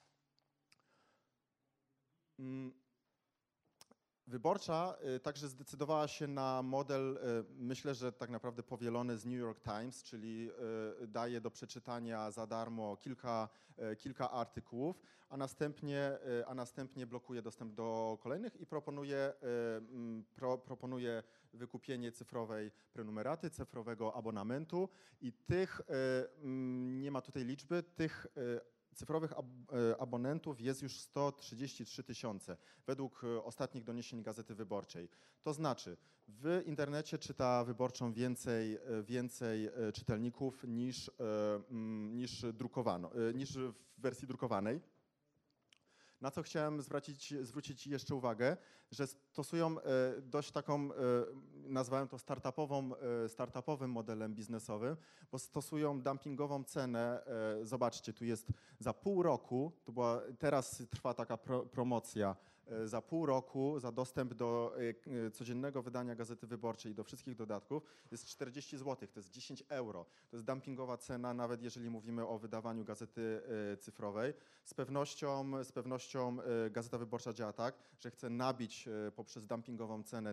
Wyborcza także zdecydowała się na model, myślę, że tak naprawdę powielony z New York Times, czyli daje do przeczytania za darmo kilka artykułów, a następnie blokuje dostęp do kolejnych i proponuje wykupienie cyfrowej prenumeraty, cyfrowego abonamentu i nie ma tutaj liczby, tych cyfrowych abonentów jest już 133 000 według ostatnich doniesień Gazety Wyborczej. To znaczy, w internecie czyta Wyborczą więcej czytelników niż w wersji drukowanej. Na co chciałem zwrócić jeszcze uwagę, że stosują dość taką, nazwałem to startupowym modelem biznesowym, bo stosują dumpingową cenę. Zobaczcie, tu jest za pół roku, teraz trwa taka promocja, za pół roku za dostęp do codziennego wydania Gazety Wyborczej i do wszystkich dodatków jest 40 zł, to jest 10 €. To jest dumpingowa cena, nawet jeżeli mówimy o wydawaniu gazety cyfrowej. Z pewnością Gazeta Wyborcza działa tak, że chce nabić poprzez dumpingową cenę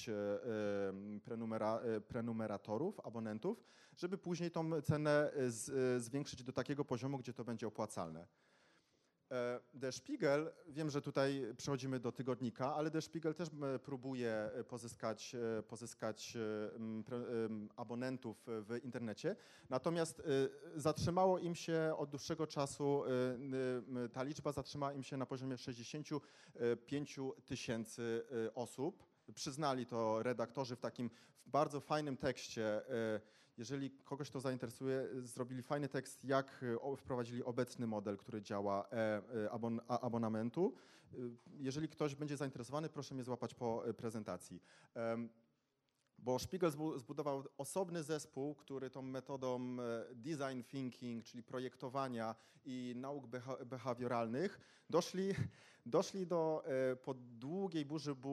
prenumeratorów, abonentów, żeby później tą cenę zwiększyć do takiego poziomu, gdzie to będzie opłacalne. Der Spiegel, wiem, że tutaj przechodzimy do tygodnika, ale Der Spiegel też próbuje pozyskać abonentów w internecie, natomiast zatrzymało im się od dłuższego czasu, ta liczba zatrzymała im się na poziomie 65 000 osób. Przyznali to redaktorzy w takim bardzo fajnym tekście. Jeżeli kogoś to zainteresuje, zrobili fajny tekst, jak wprowadzili obecny model, który działa abonamentu. Jeżeli ktoś będzie zainteresowany, proszę mnie złapać po prezentacji. bo Spiegel zbudował osobny zespół, który tą metodą design thinking, czyli projektowania i nauk behawioralnych, doszli po długiej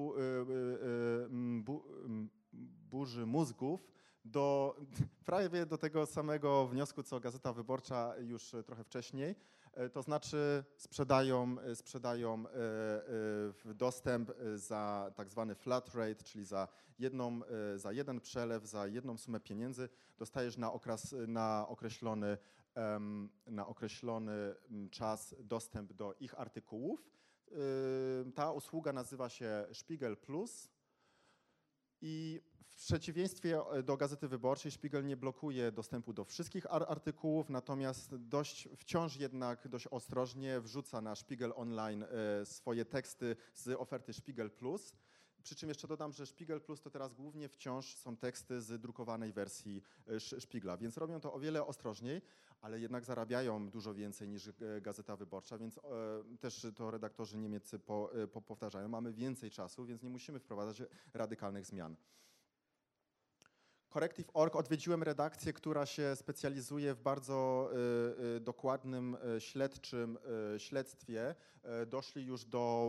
burzy mózgów prawie do tego samego wniosku, co Gazeta Wyborcza już trochę wcześniej. To znaczy sprzedają dostęp za tak zwany flat rate, czyli za jeden przelew, za jedną sumę pieniędzy dostajesz na określony czas dostęp do ich artykułów. Ta usługa nazywa się Spiegel Plus. I w przeciwieństwie do Gazety Wyborczej Spiegel nie blokuje dostępu do wszystkich artykułów, natomiast wciąż jednak dość ostrożnie wrzuca na Spiegel Online swoje teksty z oferty Spiegel Plus. Przy czym jeszcze dodam, że Spiegel Plus to teraz głównie wciąż są teksty z drukowanej wersji Spiegla, więc robią to o wiele ostrożniej, ale jednak zarabiają dużo więcej niż Gazeta Wyborcza, więc też to redaktorzy niemieccy powtarzają. Mamy więcej czasu, więc nie musimy wprowadzać radykalnych zmian. Corrective.org odwiedziłem redakcję, która się specjalizuje w bardzo dokładnym śledztwie. Doszli już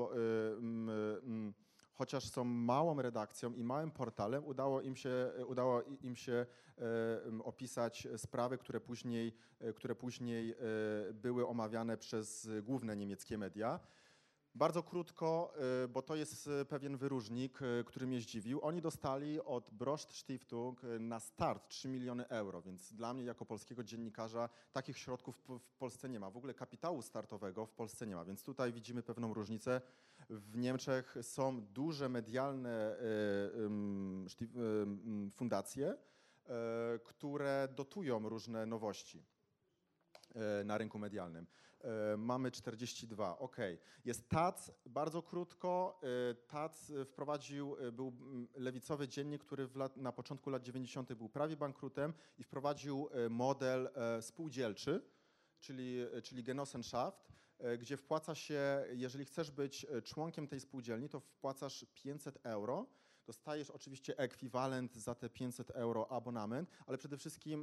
chociaż są małą redakcją i małym portalem, udało im się opisać sprawy, które później były omawiane przez główne niemieckie media. Bardzo krótko, bo to jest pewien wyróżnik, który mnie zdziwił. Oni dostali od Brost Stiftung na start 3 miliony euro, więc dla mnie jako polskiego dziennikarza takich środków w Polsce nie ma. W ogóle kapitału startowego w Polsce nie ma, więc tutaj widzimy pewną różnicę. W Niemczech są duże medialne fundacje, które dotują różne nowości na rynku medialnym. Mamy 42, ok. Jest TAC, bardzo krótko. TAC był lewicowy dziennik, który na początku lat 90. był prawie bankrutem i wprowadził model spółdzielczy, czyli Genossenschaft, gdzie wpłaca się, jeżeli chcesz być członkiem tej spółdzielni, to wpłacasz 500 euro. Dostajesz oczywiście ekwiwalent za te 500 euro abonament, ale przede wszystkim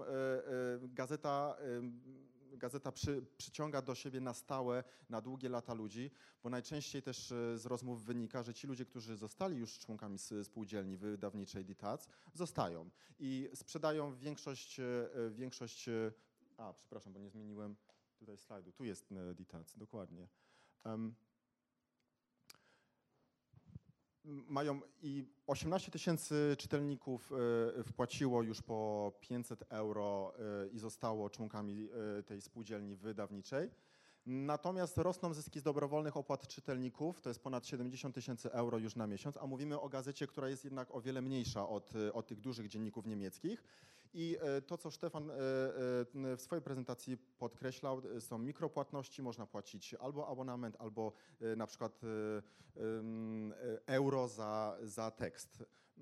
gazeta przyciąga do siebie na stałe, na długie lata ludzi, bo najczęściej też z rozmów wynika, że ci ludzie, którzy zostali już członkami spółdzielni wydawniczej DITAC, zostają i sprzedają większość. Przepraszam, bo nie zmieniłem tutaj slajdu. Tu jest DITAC, dokładnie. Mają i 18 tysięcy czytelników wpłaciło już po 500 euro i zostało członkami tej spółdzielni wydawniczej. Natomiast rosną zyski z dobrowolnych opłat czytelników, to jest ponad 70 tysięcy euro już na miesiąc, a mówimy o gazecie, która jest jednak o wiele mniejsza od tych dużych dzienników niemieckich. I to, co Stefan w swojej prezentacji podkreślał, są mikropłatności, można płacić albo abonament, albo na przykład euro za tekst.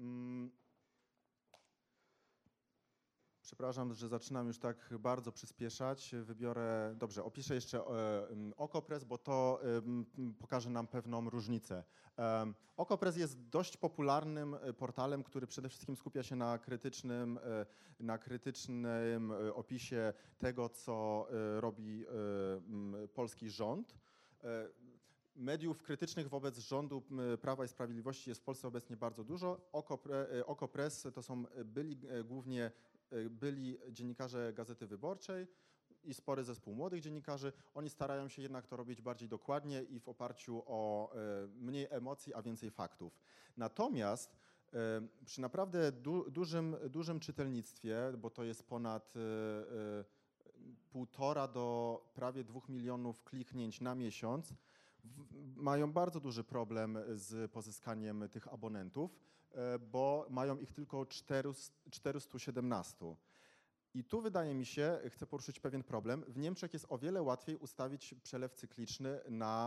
Przepraszam, że zaczynam już tak bardzo przyspieszać. Opiszę jeszcze Okopres, bo to pokaże nam pewną różnicę. Okopres jest dość popularnym portalem, który przede wszystkim skupia się na krytycznym opisie tego, co robi polski rząd. Mediów krytycznych wobec rządu Prawa i Sprawiedliwości jest w Polsce obecnie bardzo dużo. Okopres to są głównie byli dziennikarze Gazety Wyborczej i spory zespół młodych dziennikarzy. Oni starają się jednak to robić bardziej dokładnie i w oparciu o mniej emocji, a więcej faktów. Natomiast przy naprawdę dużym czytelnictwie, bo to jest ponad 1,5 do prawie 2 milionów kliknięć na miesiąc, mają bardzo duży problem z pozyskaniem tych abonentów, bo mają ich tylko 417. I tu wydaje mi się, chcę poruszyć pewien problem. W Niemczech jest o wiele łatwiej ustawić przelew cykliczny,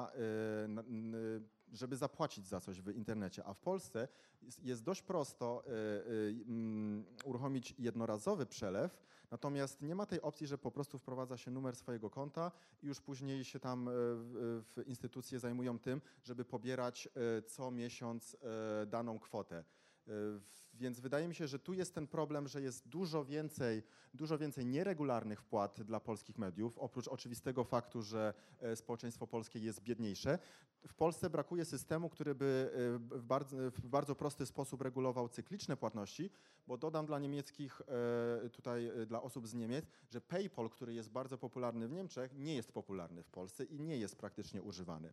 żeby zapłacić za coś w internecie, a w Polsce jest dość prosto uruchomić jednorazowy przelew, natomiast nie ma tej opcji, że po prostu wprowadza się numer swojego konta i już później się tam w instytucje zajmują tym, żeby pobierać co miesiąc daną kwotę. Więc wydaje mi się, że tu jest ten problem, że jest dużo więcej nieregularnych wpłat dla polskich mediów, oprócz oczywistego faktu, że społeczeństwo polskie jest biedniejsze. W Polsce brakuje systemu, który by w bardzo prosty sposób regulował cykliczne płatności, bo dodam dla niemieckich, tutaj dla osób z Niemiec, że PayPal, który jest bardzo popularny w Niemczech, nie jest popularny w Polsce i nie jest praktycznie używany.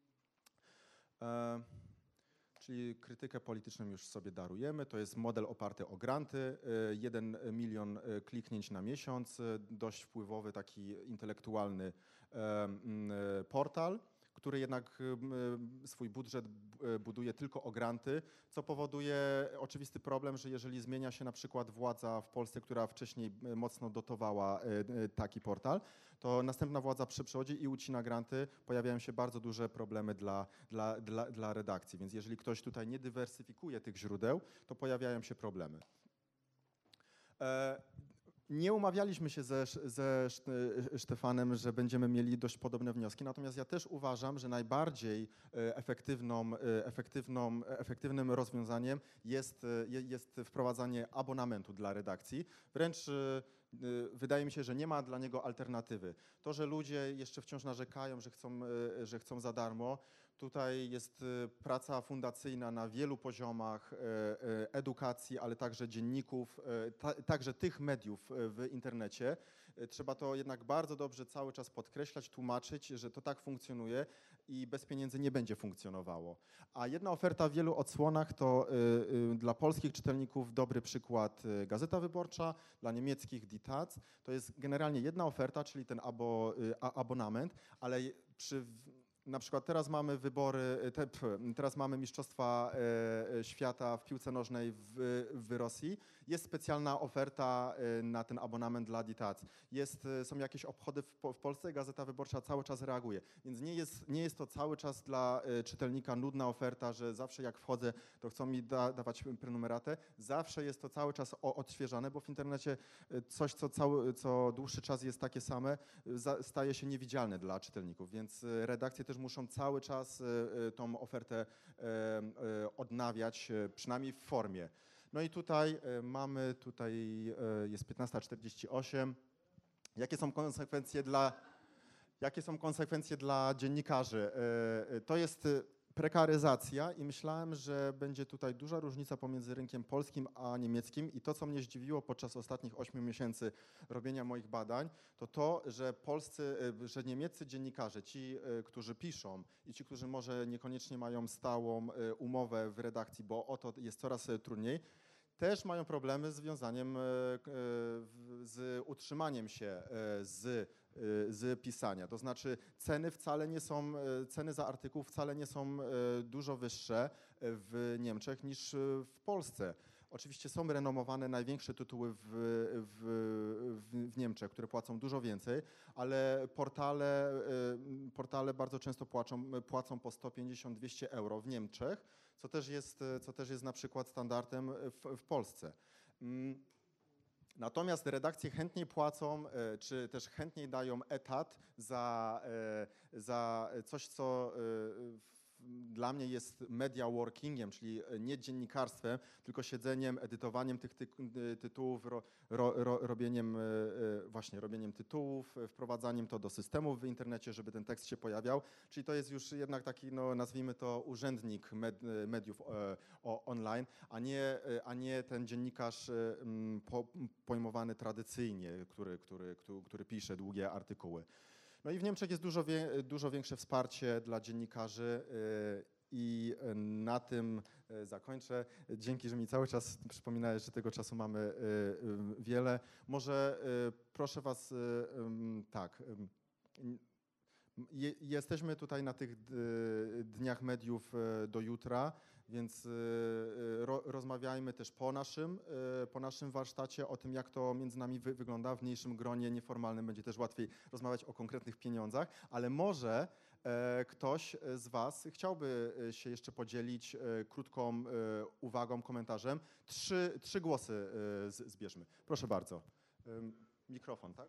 Czyli krytykę polityczną już sobie darujemy. To jest model oparty o granty, 1 milion kliknięć na miesiąc, dość wpływowy, taki intelektualny portal, który jednak swój budżet buduje tylko o granty, co powoduje oczywisty problem, że jeżeli zmienia się na przykład władza w Polsce, która wcześniej mocno dotowała taki portal, to następna władza przychodzi i ucina granty, pojawiają się bardzo duże problemy dla redakcji. Więc jeżeli ktoś tutaj nie dywersyfikuje tych źródeł, to pojawiają się problemy. Nie umawialiśmy się ze Stefanem, że będziemy mieli dość podobne wnioski, natomiast ja też uważam, że najbardziej efektywnym rozwiązaniem jest wprowadzanie abonamentu dla redakcji. Wręcz wydaje mi się, że nie ma dla niego alternatywy. To, że ludzie jeszcze wciąż narzekają, że chcą za darmo, tutaj jest praca fundacyjna na wielu poziomach edukacji, ale także dzienników, także tych mediów w internecie. Trzeba to jednak bardzo dobrze cały czas podkreślać, tłumaczyć, że to tak funkcjonuje i bez pieniędzy nie będzie funkcjonowało. A jedna oferta w wielu odsłonach to dla polskich czytelników dobry przykład Gazeta Wyborcza, dla niemieckich Die Taz. To jest generalnie jedna oferta, czyli ten abonament, ale na przykład teraz mamy teraz mamy Mistrzostwa Świata w piłce nożnej w Rosji. Jest specjalna oferta na ten abonament dla Die Taz. Są jakieś obchody w Polsce, Gazeta Wyborcza cały czas reaguje. Więc nie jest to cały czas dla czytelnika nudna oferta, że zawsze jak wchodzę, to chcą mi dawać prenumeratę. Zawsze jest to cały czas odświeżane, bo w internecie coś, co dłuższy czas jest takie same, staje się niewidzialne dla czytelników. Więc redakcje też muszą cały czas tą ofertę odnawiać, przynajmniej w formie. No i tutaj jest 15:48. Jakie są konsekwencje dla dziennikarzy? To jest prekaryzacja i myślałem, że będzie tutaj duża różnica pomiędzy rynkiem polskim a niemieckim i to, co mnie zdziwiło podczas ostatnich 8 miesięcy robienia moich badań, to, że niemieccy dziennikarze, ci, którzy piszą i ci, którzy może niekoniecznie mają stałą umowę w redakcji, bo o to jest coraz trudniej, też mają problemy z związaniem z utrzymaniem się z pisania. To znaczy ceny za artykuł wcale nie są dużo wyższe w Niemczech niż w Polsce. Oczywiście są renomowane największe tytuły w Niemczech, które płacą dużo więcej, ale portale bardzo często płacą po 150-200 euro w Niemczech, co też jest na przykład standardem w Polsce. Natomiast redakcje chętniej płacą, czy też chętniej dają etat za coś, co dla mnie jest media workingiem, czyli nie dziennikarstwem, tylko siedzeniem, edytowaniem tych tytułów, robieniem tytułów, wprowadzaniem to do systemów w internecie, żeby ten tekst się pojawiał. Czyli to jest już jednak taki, no, nazwijmy to, urzędnik mediów online, a nie ten dziennikarz pojmowany tradycyjnie, który pisze długie artykuły. No i w Niemczech jest dużo większe wsparcie dla dziennikarzy i na tym zakończę. Dzięki, że mi cały czas przypominałeś, że tego czasu mamy wiele. Może proszę was, tak, jesteśmy tutaj na tych dniach mediów do jutra, więc rozmawiajmy też po naszym warsztacie o tym, jak to między nami wygląda. W mniejszym gronie nieformalnym będzie też łatwiej rozmawiać o konkretnych pieniądzach, ale może ktoś z was chciałby się jeszcze podzielić krótką uwagą, komentarzem. Trzy głosy zbierzmy. Proszę bardzo. Mikrofon, tak?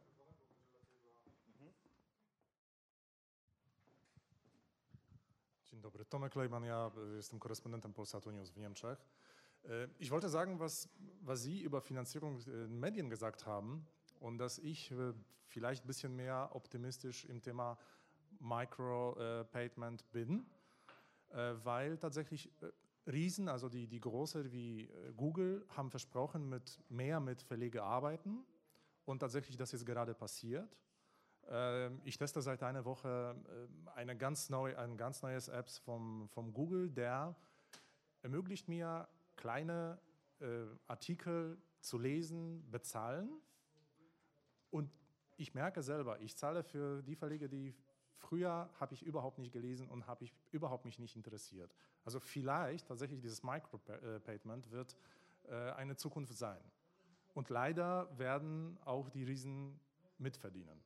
Dzień dobry, Tomek Lejman, ja jestem korespondentem Polsatu News w Niemczech. Ich wollte sagen, was Sie über Finanzierung in Medien gesagt haben und dass ich vielleicht ein bisschen mehr optimistisch im Thema Micropayment bin, weil tatsächlich Riesen, also die große wie Google, haben versprochen, mit Verlage arbeiten und tatsächlich das ist gerade passiert. Ich teste seit einer Woche ein ganz neues App vom Google, der ermöglicht mir, kleine Artikel zu lesen, bezahlen. Und ich merke selber, ich zahle für die Verlage, die früher habe ich überhaupt nicht gelesen und habe ich überhaupt mich nicht interessiert. Also vielleicht tatsächlich dieses Micropayment wird eine Zukunft sein. Und leider werden auch die Riesen mitverdienen.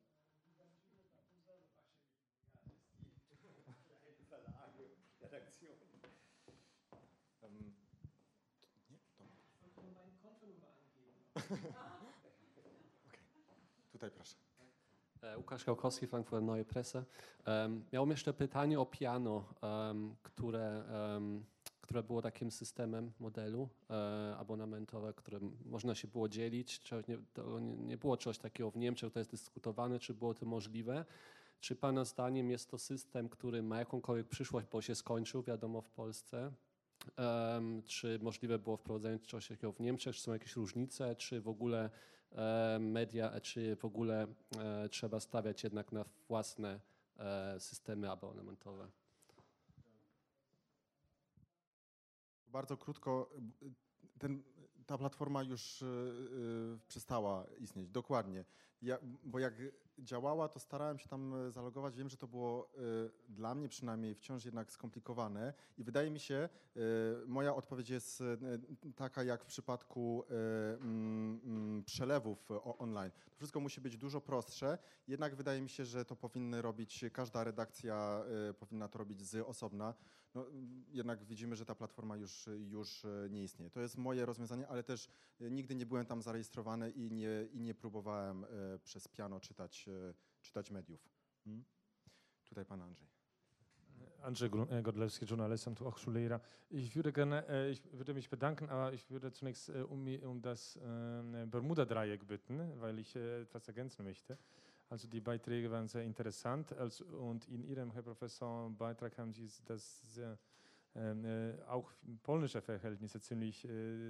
Tutaj proszę. Łukasz Gałkowski, Frankfurt Neue Presse. Miałem jeszcze pytanie o piano, które było takim systemem modelu abonamentowe, którym można się było dzielić. To nie było czegoś takiego w Niemczech, to jest dyskutowane, czy było to możliwe. Czy Pana zdaniem jest to system, który ma jakąkolwiek przyszłość, bo się skończył, wiadomo, w Polsce? Czy możliwe było wprowadzenie czegoś takiego w Niemczech? Czy są jakieś różnice? Czy w ogóle media, czy w ogóle trzeba stawiać jednak na własne systemy abonamentowe? Bardzo krótko, ta platforma już przestała istnieć, dokładnie. Bo jak działała, to starałem się tam zalogować. Wiem, że to było dla mnie przynajmniej wciąż jednak skomplikowane i wydaje mi się, moja odpowiedź jest taka jak w przypadku przelewów online. To wszystko musi być dużo prostsze, jednak wydaje mi się, że to powinny robić, każda redakcja powinna to robić z osobna. No, jednak widzimy, że ta platforma już nie istnieje. To jest moje rozwiązanie, ale też nigdy nie byłem tam zarejestrowany i nie próbowałem przez piano czytać mediów. Tutaj pan Andrzej. Andrzej Godlewski, Journalist am Hochschule Jena. Ich würde mich bedanken, aber ich würde zunächst um das Bermuda-Dreieck bitten, weil ich etwas ergänzen möchte. Also die Beiträge waren sehr interessant und in Ihrem, Herr Professor, Beitrag haben Sie das sehr, auch polnische Verhältnisse ziemlich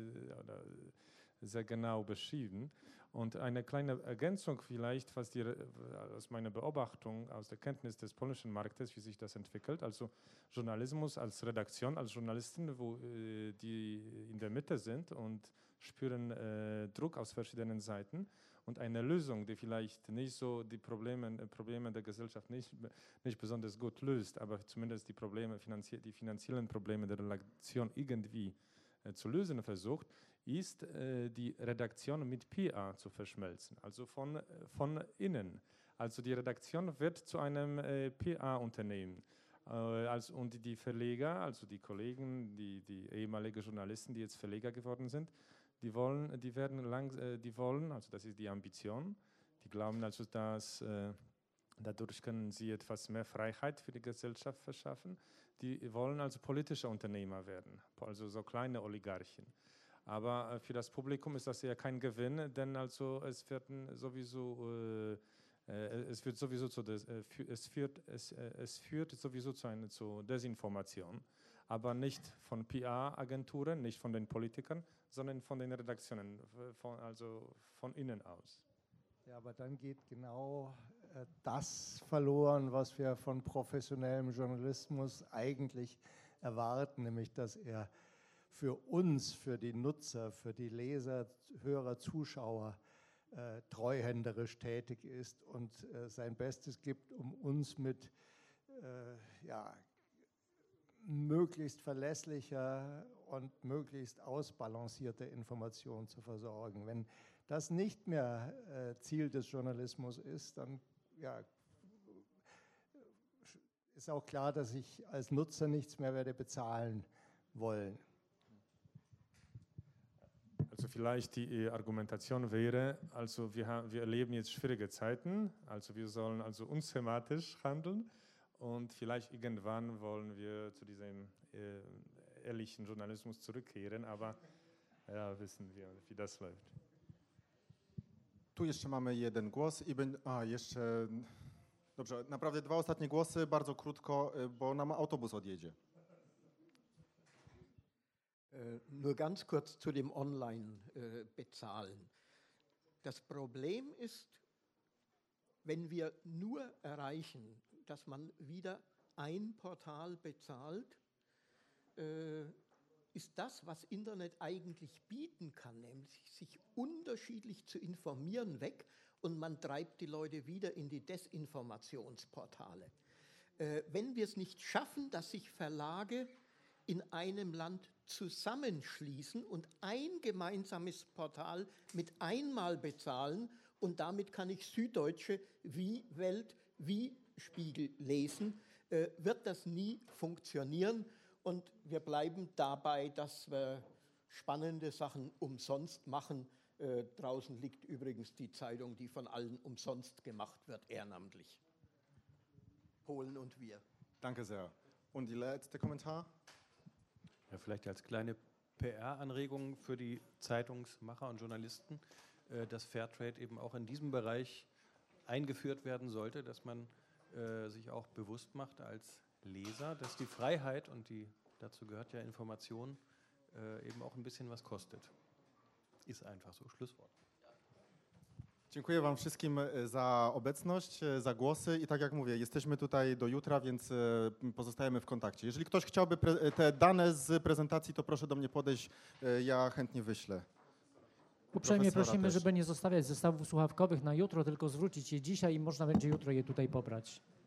sehr genau beschrieben. Und eine kleine Ergänzung vielleicht, aus meiner Beobachtung, aus der Kenntnis des polnischen Marktes, wie sich das entwickelt. Also Journalismus als Redaktion, als Journalisten, die in der Mitte sind und spüren Druck aus verschiedenen Seiten. Und eine Lösung, die vielleicht nicht so die Probleme der Gesellschaft nicht besonders gut löst, aber zumindest die finanziellen Probleme der Redaktion irgendwie zu lösen versucht, ist die Redaktion mit PR zu verschmelzen, also von innen. Also die Redaktion wird zu einem PR-Unternehmen. Und die Verleger, also die Kollegen, die ehemaligen Journalisten, die jetzt Verleger geworden sind, die wollen, also das ist die Ambition, die glauben also, dass dadurch können sie etwas mehr Freiheit für die Gesellschaft verschaffen. Die wollen also politische Unternehmer werden, also so kleine Oligarchen. Aber für das Publikum ist das ja kein Gewinn, denn also es führt sowieso zu Desinformation, aber nicht von PR-Agenturen, nicht von den Politikern, sondern von den Redaktionen, also von innen aus. Ja, aber dann geht genau das verloren, was wir von professionellem Journalismus eigentlich erwarten, nämlich dass er für uns, für die Nutzer, für die Leser, Hörer, Zuschauer treuhänderisch tätig ist und sein Bestes gibt, um uns mit möglichst verlässlicher und möglichst ausbalancierter Information zu versorgen. Wenn das nicht mehr Ziel des Journalismus ist, dann ist auch klar, dass ich als Nutzer nichts mehr werde bezahlen wollen. Also vielleicht die Argumentation wäre, also wir erleben jetzt schwierige Zeiten, also wir sollen also unthematisch handeln und vielleicht irgendwann wollen wir zu diesem ehrlichen Journalismus zurückkehren, aber ja, wissen wir, wie das läuft. Tu jeszcze mamy jeden głos i jeszcze... Dobrze, naprawdę 2 ostatnie głosy, bardzo krótko, bo nam autobus odjedzie. Nur ganz kurz zu dem Online-Bezahlen. Das Problem ist, wenn wir nur erreichen, dass man wieder ein Portal bezahlt, ist das, was Internet eigentlich bieten kann, nämlich sich unterschiedlich zu informieren, weg und man treibt die Leute wieder in die Desinformationsportale. Wenn wir es nicht schaffen, dass sich Verlage in einem Land zusammenschließen und ein gemeinsames Portal mit einmal bezahlen und damit kann ich Süddeutsche wie Welt, wie Spiegel lesen, wird das nie funktionieren. Und wir bleiben dabei, dass wir spannende Sachen umsonst machen. Draußen liegt übrigens die Zeitung, die von allen umsonst gemacht wird, ehrenamtlich. Polen und wir. Danke sehr. Und die letzte Kommentar? Ja, vielleicht als kleine PR-Anregung für die Zeitungsmacher und Journalisten, dass Fairtrade eben auch in diesem Bereich eingeführt werden sollte, dass man sich auch bewusst macht als Leser, dass die Freiheit, und dazu gehört ja Information, eben auch ein bisschen was kostet. Ist einfach so. Schlusswort. Dziękuję Wam wszystkim za obecność, za głosy i tak jak mówię, jesteśmy tutaj do jutra, więc pozostajemy w kontakcie. Jeżeli ktoś chciałby te dane z prezentacji, to proszę do mnie podejść, ja chętnie wyślę. Uprzejmie Profesora prosimy, też. żeby nie zostawiać zestawów słuchawkowych na jutro, tylko zwrócić je dzisiaj i można będzie jutro je tutaj pobrać.